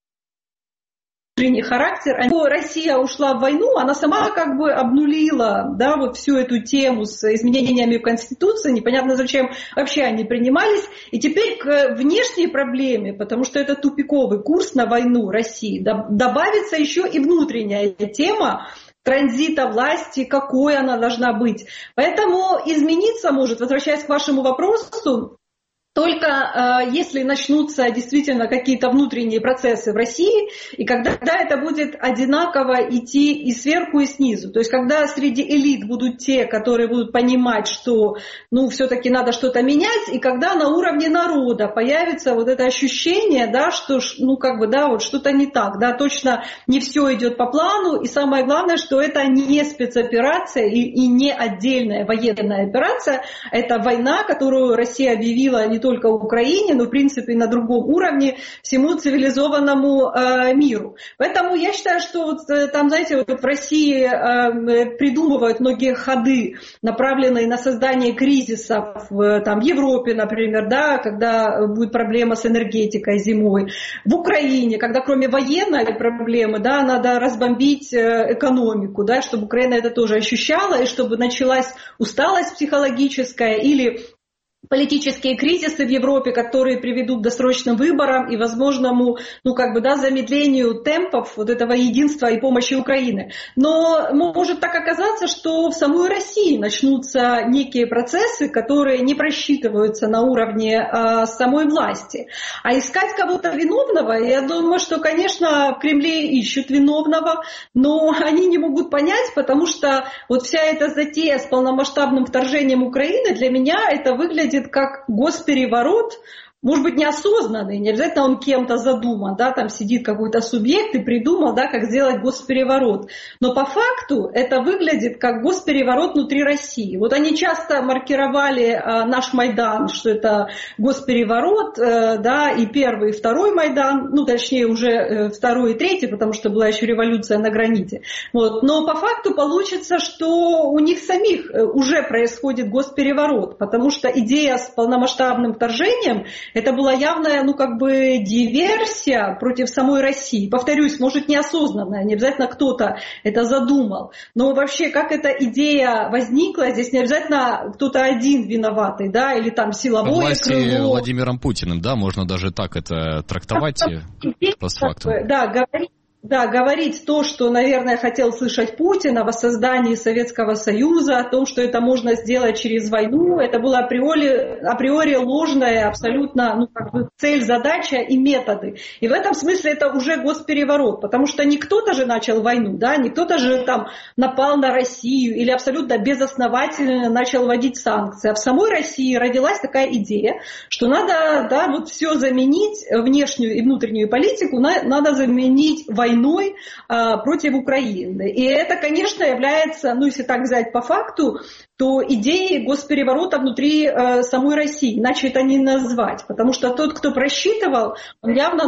характер. Россия ушла в войну, она сама обнулила всю эту тему с изменениями в Конституции, непонятно зачем вообще они принимались. И теперь к внешней проблеме, потому что это тупиковый курс на войну России, добавится еще и внутренняя тема транзита власти, какой она должна быть. Поэтому измениться может, возвращаясь к вашему вопросу, только если начнутся действительно какие-то внутренние процессы в России, и когда это будет одинаково идти и сверху, и снизу. То есть когда среди элит будут те, которые будут понимать, что все-таки надо что-то менять, и когда на уровне народа появится это ощущение, что что-то не так, точно не все идет по плану, и самое главное, что это не спецоперация и не отдельная военная операция, это война, которую Россия объявила не только Украине, но в принципе на другом уровне всему цивилизованному миру. Поэтому я считаю, что там, знаете, в России придумывают многие ходы, направленные на создание кризисов в Европе, например, когда будет проблема с энергетикой зимой, в Украине, когда кроме военной проблемы, надо разбомбить экономику, чтобы Украина это тоже ощущала, и чтобы началась усталость психологическая или политические кризисы в Европе, которые приведут к досрочным выборам и возможному, замедлению темпов вот этого единства и помощи Украины. Но может так оказаться, что в самой России начнутся некие процессы, которые не просчитываются на уровне самой власти. А искать кого-то виновного, я думаю, что, конечно, в Кремле ищут виновного, но они не могут понять, потому что вот вся эта затея с полномасштабным вторжением Украины, для меня это выглядит как госпереворот, может быть, неосознанный, не обязательно он кем-то задуман, там сидит какой-то субъект и придумал, как сделать госпереворот. Но по факту это выглядит как госпереворот внутри России. Вот они часто маркировали наш Майдан, что это госпереворот, и первый, и второй Майдан, точнее уже второй и третий, потому что была еще революция на граните. Вот. Но по факту получится, что у них самих уже происходит госпереворот, потому что идея с полномасштабным вторжением это была явная, диверсия против самой России. Повторюсь, может, неосознанная, не обязательно кто-то это задумал. Но вообще, как эта идея возникла, здесь не обязательно кто-то один виноватый, или там силовое власти крыло. Владимиром Путиным, можно даже так это трактовать постфактум. Говорить то, что, наверное, хотел слышать Путин о воссоздании Советского Союза, о том, что это можно сделать через войну, это была априори ложная абсолютно цель, задача и методы. И в этом смысле это уже госпереворот, потому что не кто-то же начал войну, не кто-то же напал на Россию или абсолютно безосновательно начал вводить санкции. А в самой России родилась такая идея, что надо все заменить, внешнюю и внутреннюю политику, надо заменить войной против Украины. И это, конечно, является, если так взять по факту, то идеей госпереворота внутри самой России. Иначе это не назвать. Потому что тот, кто просчитывал, он явно,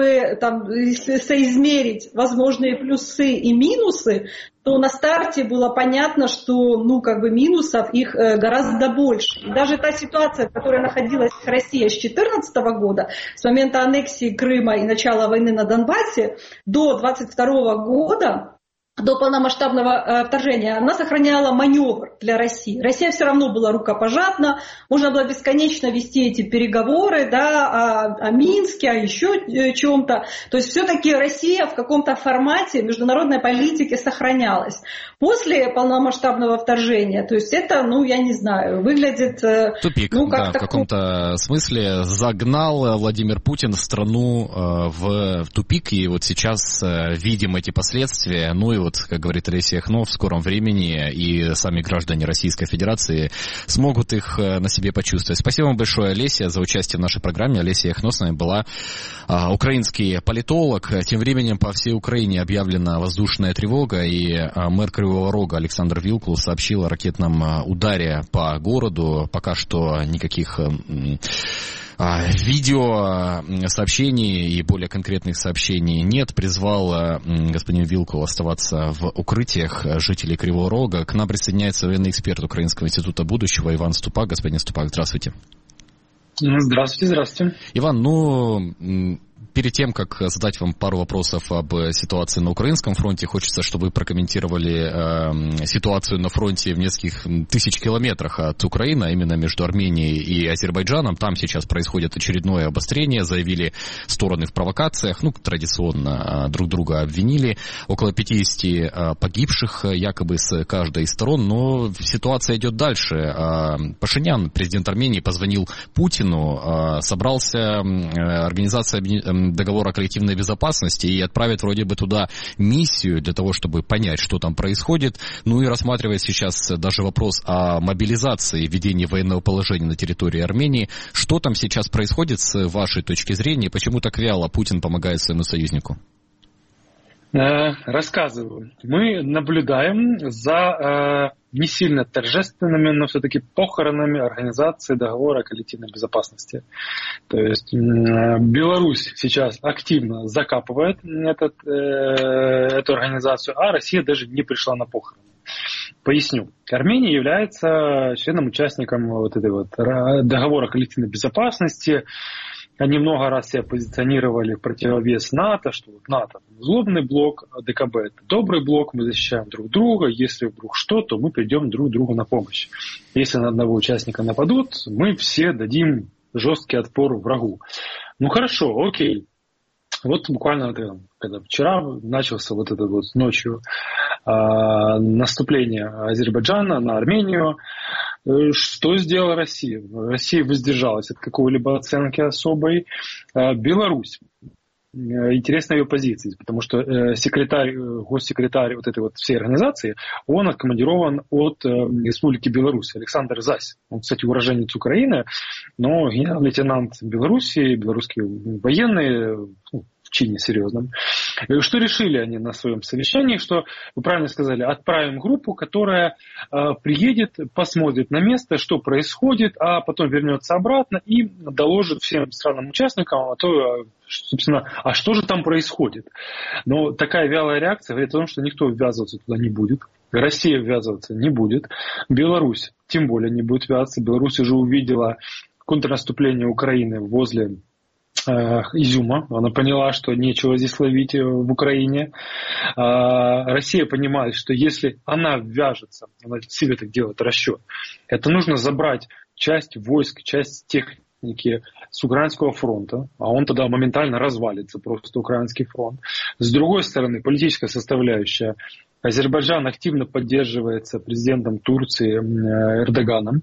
если соизмерить возможные плюсы и минусы, то на старте было понятно, что, минусов их гораздо больше. И даже та ситуация, в которой находилась Россия с 2014 года, с момента аннексии Крыма и начала войны на Донбассе, до 2022 года, до полномасштабного вторжения, она сохраняла маневр для России. Россия все равно была рукопожатна, можно было бесконечно вести эти переговоры о Минске, о еще чем-то. То есть все-таки Россия в каком-то формате международной политики сохранялась. После полномасштабного вторжения, то есть это, я не знаю, выглядит... Тупик, в каком-то смысле загнал Владимир Путин страну в тупик, и вот сейчас видим эти последствия, как говорит Олеся Яхно, в скором времени и сами граждане Российской Федерации смогут их на себе почувствовать. Спасибо вам большое, Олеся, за участие в нашей программе. Олеся Яхно с нами была, украинский политолог. Тем временем по всей Украине объявлена воздушная тревога, и мэр Кривого Рога Александр Вилкул сообщил о ракетном ударе по городу. Пока что никаких видео сообщений и более конкретных сообщений нет. Призвал господин Вилкул оставаться в укрытиях жителей Кривого Рога. К нам присоединяется военный эксперт Украинского института будущего Иван Ступак. Господин Ступак, здравствуйте. Здравствуйте. Иван, перед тем, как задать вам пару вопросов об ситуации на украинском фронте, хочется, чтобы вы прокомментировали ситуацию на фронте в нескольких тысяч километрах от Украины, а именно между Арменией и Азербайджаном. Там сейчас происходит очередное обострение, заявили стороны в провокациях, традиционно друг друга обвинили. Около 50 погибших якобы с каждой из сторон, но ситуация идет дальше. Пашинян, президент Армении, позвонил Путину, собрался организация договора о коллективной безопасности и отправит вроде бы туда миссию для того, чтобы понять, что там происходит. И рассматривает сейчас даже вопрос о мобилизации, введении военного положения на территории Армении. Что там сейчас происходит с вашей точки зрения? Почему так вяло Путин помогает своему союзнику? Рассказываю. Мы наблюдаем за не сильно торжественными, но все-таки похоронами организации договора о коллективной безопасности. То есть Беларусь сейчас активно закапывает эту организацию, а Россия даже не пришла на похороны. Поясню. Армения является членом-участником договора о коллективной безопасности. Они много раз себя позиционировали в противовес НАТО, что вот НАТО злобный блок, а ДКБ это добрый блок, мы защищаем друг друга, если вдруг что, то мы придем друг другу на помощь. Если на одного участника нападут, мы все дадим жесткий отпор врагу. Ну хорошо, окей. Вот буквально когда вчера начался вот это вот ночью наступление Азербайджана на Армению, что сделала Россия? Россия воздержалась от какой-либо оценки особой. Беларусь. Интересна ее позиция, потому что госсекретарь вот этой вот всей организации, он откомандирован от Республики Беларусь, Александр Зась. Он, кстати, уроженец Украины, но генерал-лейтенант Беларуси, белорусские военные, в чине серьезном. Что решили они на своем совещании, что, вы правильно сказали, отправим группу, которая приедет, посмотрит на место, что происходит, а потом вернется обратно и доложит всем странам-участникам о том, собственно, а что же там происходит. Но такая вялая реакция говорит о том, что никто ввязываться туда не будет. Россия ввязываться не будет. Беларусь тем более не будет ввязываться. Беларусь уже увидела контрнаступление Украины возле Изюма. Она поняла, что нечего здесь ловить в Украине. Россия понимает, что если она ввяжется, она себе так делает расчет, это нужно забрать часть войск, часть техники с Украинского фронта, а он тогда моментально развалится, просто Украинский фронт. С другой стороны, политическая составляющая. Азербайджан активно поддерживается президентом Турции Эрдоганом.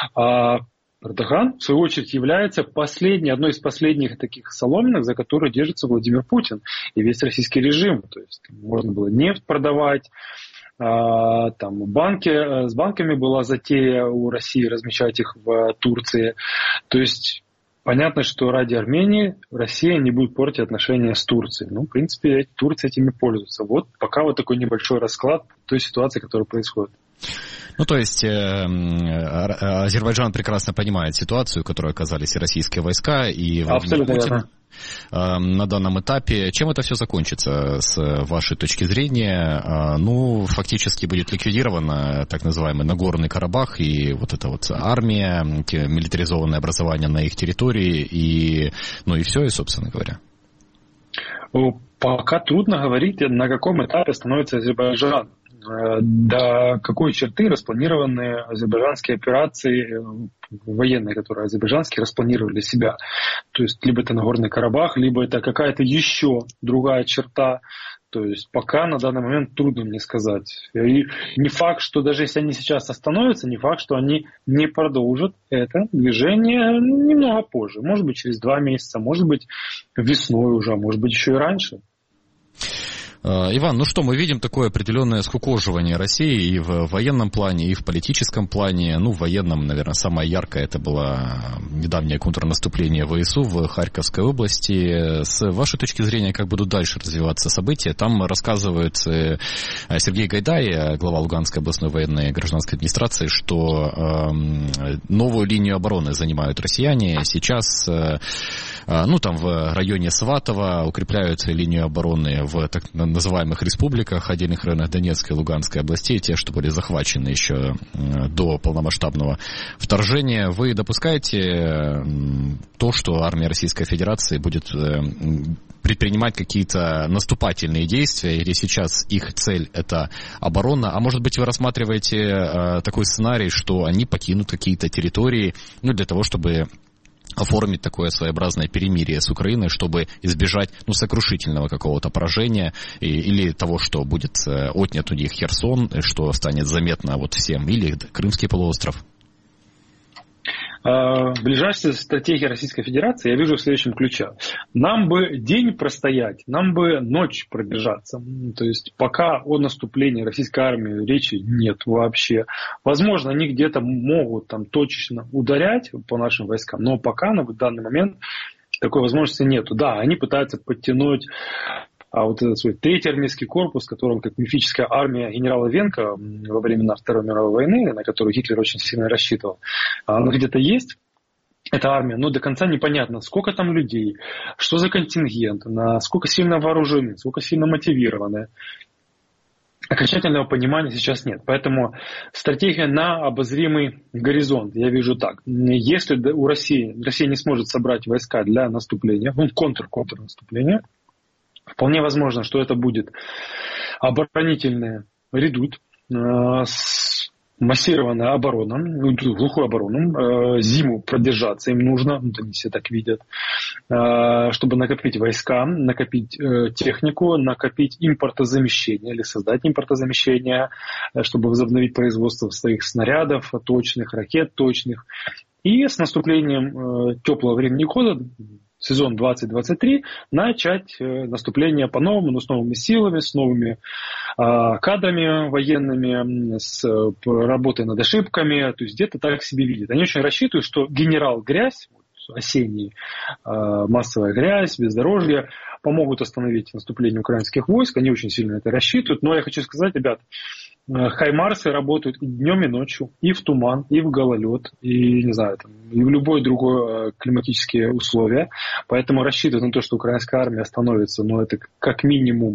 Эрдоган, в свою очередь, является одной из последних таких соломинок, за которые держится Владимир Путин и весь российский режим. То есть можно было нефть продавать, с банками была затея у России размещать их в Турции. То есть понятно, что ради Армении Россия не будет портить отношения с Турцией. Ну, в принципе, Турция этими пользуется. Вот пока вот такой небольшой расклад той ситуации, которая происходит. Ну, то есть Азербайджан прекрасно понимает ситуацию, в которой оказались и российские войска, и Владимир Путин на данном этапе. Чем это все закончится, с вашей точки зрения? Ну, фактически будет ликвидирован так называемый Нагорный Карабах и вот эта вот армия, милитаризованное образование на их территории, и все, и собственно говоря. Пока трудно говорить, на каком этапе становится Азербайджан. До какой черты распланированы азербайджанские операции военные, которые азербайджанские распланировали себя. То есть либо это Нагорный Карабах, либо это какая-то еще другая черта. То есть пока на данный момент трудно мне сказать. И не факт, что даже если они сейчас остановятся, не факт, что они не продолжат это движение немного позже. Может быть, через 2 месяца, может быть, весной уже, может быть, еще и раньше. Иван, мы видим такое определенное скукоживание России и в военном плане, и в политическом плане. В военном, наверное, самое яркое это было недавнее контрнаступление ВСУ в Харьковской области. С вашей точки зрения, как будут дальше развиваться события? Там рассказывает Сергей Гайдай, глава Луганской областной военной и гражданской администрации, что новую линию обороны занимают россияне. Сейчас там в районе Сватово укрепляют линию обороны в так называемых республиках, отдельных районах Донецкой и Луганской областей, те, что были захвачены еще до полномасштабного вторжения. Вы допускаете то, что армия Российской Федерации будет предпринимать какие-то наступательные действия, или сейчас их цель это оборона, а может быть вы рассматриваете такой сценарий, что они покинут какие-то территории, для того, чтобы оформить такое своеобразное перемирие с Украиной, чтобы избежать сокрушительного какого-то поражения или того, что будет отнят у них Херсон, что станет заметно всем, или Крымский полуостров? Ближайшая стратегия Российской Федерации я вижу в следующем ключе. Нам бы день простоять, нам бы ночь пробежаться. То есть пока о наступлении российской армии речи нет вообще. Возможно, они где-то могут точечно ударять по нашим войскам, но пока на данный момент такой возможности нету. Да, они пытаются подтянуть этот свой третий армейский корпус, которым как мифическая армия генерала Венка во времена Второй мировой войны, на которую Гитлер очень сильно рассчитывал, она где-то есть, эта армия, но до конца непонятно, сколько там людей, что за контингент, насколько сильно вооружены, сколько сильно мотивированы. окончательного понимания сейчас нет. Поэтому стратегия на обозримый горизонт, я вижу так. Если Россия не сможет собрать войска для наступления, контрнаступления, вполне возможно, что это будет оборонительный редут с массированной обороной, глухой обороной. Зиму продержаться им нужно, они все так видят, чтобы накопить войска, накопить технику, накопить импортозамещение или создать импортозамещение, чтобы возобновить производство своих снарядов точных, ракет точных. И с наступлением теплого времени года, сезон 2023, начать наступление по-новому, но с новыми силами, с новыми кадрами военными, с работой над ошибками. То есть где-то так себе видят. Они очень рассчитывают, что генерал Грязь, осенний, массовая грязь, бездорожье, помогут остановить наступление украинских войск. Они очень сильно это рассчитывают. Но я хочу сказать, ребят, хаймарсы работают и днем, и ночью, и в туман, и в гололед, и, не знаю, и в любое другое климатические условия. Поэтому рассчитывать на то, что украинская армия остановится, но это как минимум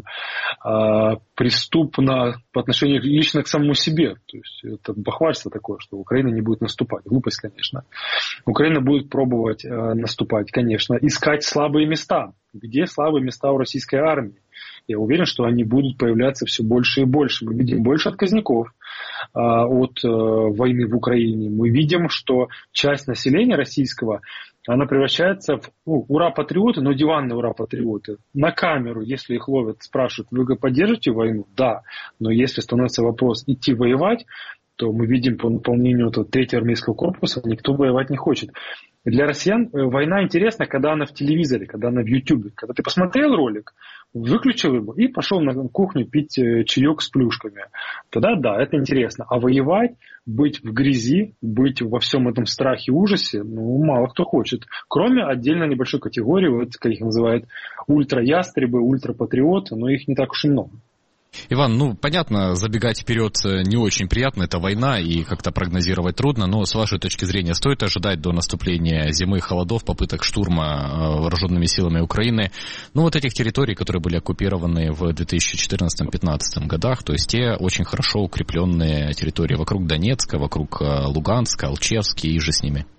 преступно по отношению лично к самому себе. То есть это бахвальство такое, что Украина не будет наступать. Глупость, конечно. Украина будет пробовать наступать, конечно, искать слабые места. Где слабые места у российской армии? Я уверен, что они будут появляться все больше и больше. Мы видим больше отказников от войны в Украине. Мы видим, что часть населения российского, она превращается в ура-патриоты, но диванные ура-патриоты. На камеру, если их ловят, спрашивают, вы поддержите войну? Да. Но если становится вопрос идти воевать, то мы видим по наполнению 3-го армейского корпуса, никто воевать не хочет. Для россиян война интересна, когда она в телевизоре, когда она в Ютубе. Когда ты посмотрел ролик, выключил его и пошел на кухню пить чаек с плюшками. Тогда да, это интересно. А воевать, быть в грязи, быть во всем этом страхе и ужасе, мало кто хочет. Кроме отдельно небольшой категории, вот, как их называют, ультра-ястребы, ультра-патриоты, но их не так уж и много. Иван, понятно, забегать вперед не очень приятно, это война, и как-то прогнозировать трудно, но с вашей точки зрения стоит ожидать до наступления зимы, холодов, попыток штурма вооруженными силами Украины, вот этих территорий, которые были оккупированы в 2014-2015 годах, то есть те очень хорошо укрепленные территории вокруг Донецка, вокруг Луганска, Алчевска и же с ними?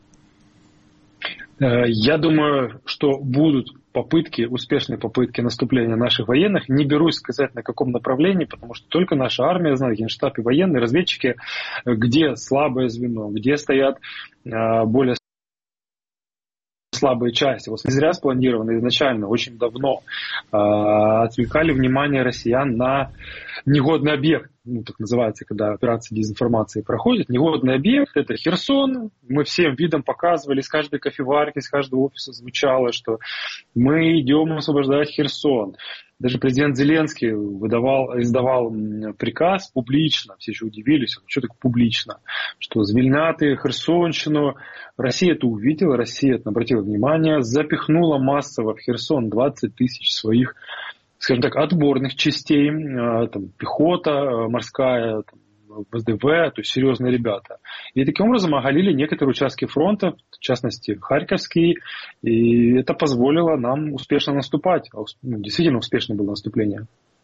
Я думаю, что будут успешные попытки наступления наших военных. Не берусь сказать, на каком направлении, потому что только наша армия знает, генштаб и военные, разведчики, где слабое звено, где стоят более слабые части. Вот не зря спланировано изначально, очень давно отвлекали внимание россиян на негодный объект. Так называется, когда операция дезинформации проходит. Негодный объект — это Херсон. Мы всем видом показывали, из каждой кофеварки, из каждого офиса звучало, что мы идем освобождать Херсон. Даже президент Зеленский издавал приказ публично. Все еще удивились, что так публично, что Звільняти Херсонщину. Россия это увидела, Россия это обратила внимание, запихнула массово в Херсон 20 тысяч своих, скажем так, отборных частей, пехота морская, ВДВ, то есть серьезные ребята. И таким образом оголили некоторые участки фронта, в частности Харьковский, и это позволило нам успешно наступать. Действительно успешно было наступление.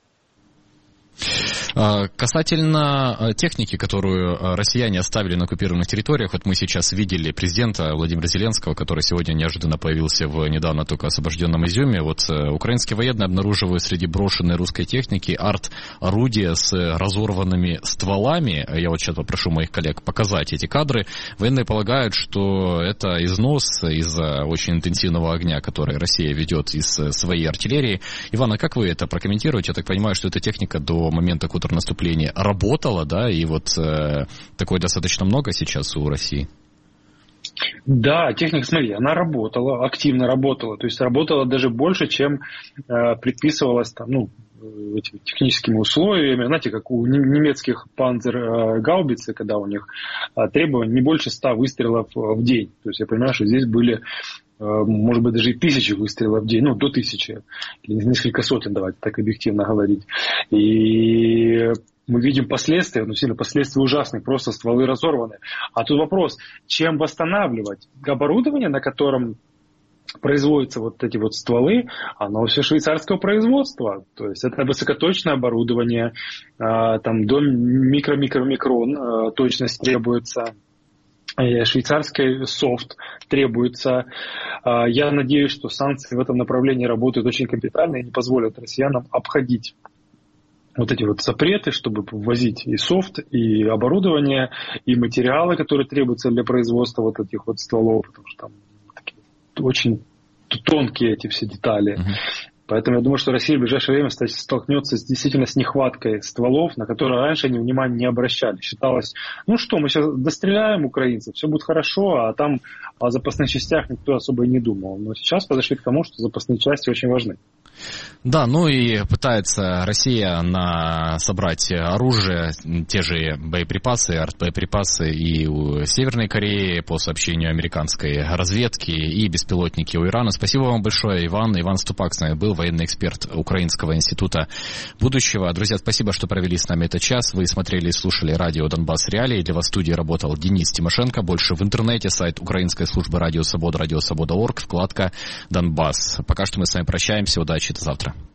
Касательно техники, которую россияне оставили на оккупированных территориях, вот мы сейчас видели президента Владимира Зеленского, который сегодня неожиданно появился в недавно только освобожденном Изюме. Вот украинские военные обнаруживают среди брошенной русской техники арт-орудия с разорванными стволами. Я вот сейчас попрошу моих коллег показать эти кадры. Военные полагают, что это износ из-за очень интенсивного огня, который Россия ведет из своей артиллерии. Иван, а как вы это прокомментируете? Я так понимаю, что эта техника до момента контрнаступления работала, да, и вот такой достаточно много сейчас у России. Да, техника, смотри, она работала, активно работала, то есть работала даже больше, чем предписывалось этими техническими условиями. Знаете, как у немецких панцергаубиц, когда у них требования не больше 100 выстрелов в день. То есть я понимаю, что здесь были, может быть, даже и 1000 выстрелов в день, до 1000, или несколько сотен, давайте так объективно говорить. И мы видим последствия, сильно последствия ужасные, просто стволы разорваны. А тут вопрос, чем восстанавливать? Оборудование, на котором производятся вот эти вот стволы, оно все швейцарского производства. То есть это высокоточное оборудование, там до микро-микромикрон точность требуется. Швейцарский софт требуется. Я надеюсь, что санкции в этом направлении работают очень капитально и не позволят россиянам обходить вот эти вот запреты, чтобы ввозить и софт, и оборудование, и материалы, которые требуются для производства вот этих вот стволов, потому что там такие очень тонкие эти все детали. Поэтому я думаю, что Россия в ближайшее время столкнется действительно с нехваткой стволов, на которые раньше они внимания не обращали. Считалось, ну что, мы сейчас достреляем украинцев, все будет хорошо, а там о запасных частях никто особо и не думал. Но сейчас подошли к тому, что запасные части очень важны. Да, ну и пытается Россия собрать оружие, те же боеприпасы, артбоеприпасы и у Северной Кореи, по сообщению американской разведки, и беспилотники у Ирана. Спасибо вам большое, Иван. Иван Ступак с нами был, военный эксперт Украинского института будущего. Друзья, спасибо, что провели с нами этот час. Вы смотрели и слушали радио «Донбасс Реалии». Для вас в студии работал Денис Тимошенко. Больше в интернете, сайт Украинской службы Радио Свобода, радиосвобода.орг, вкладка «Донбасс». Пока что мы с вами прощаемся. Удачи, до завтра.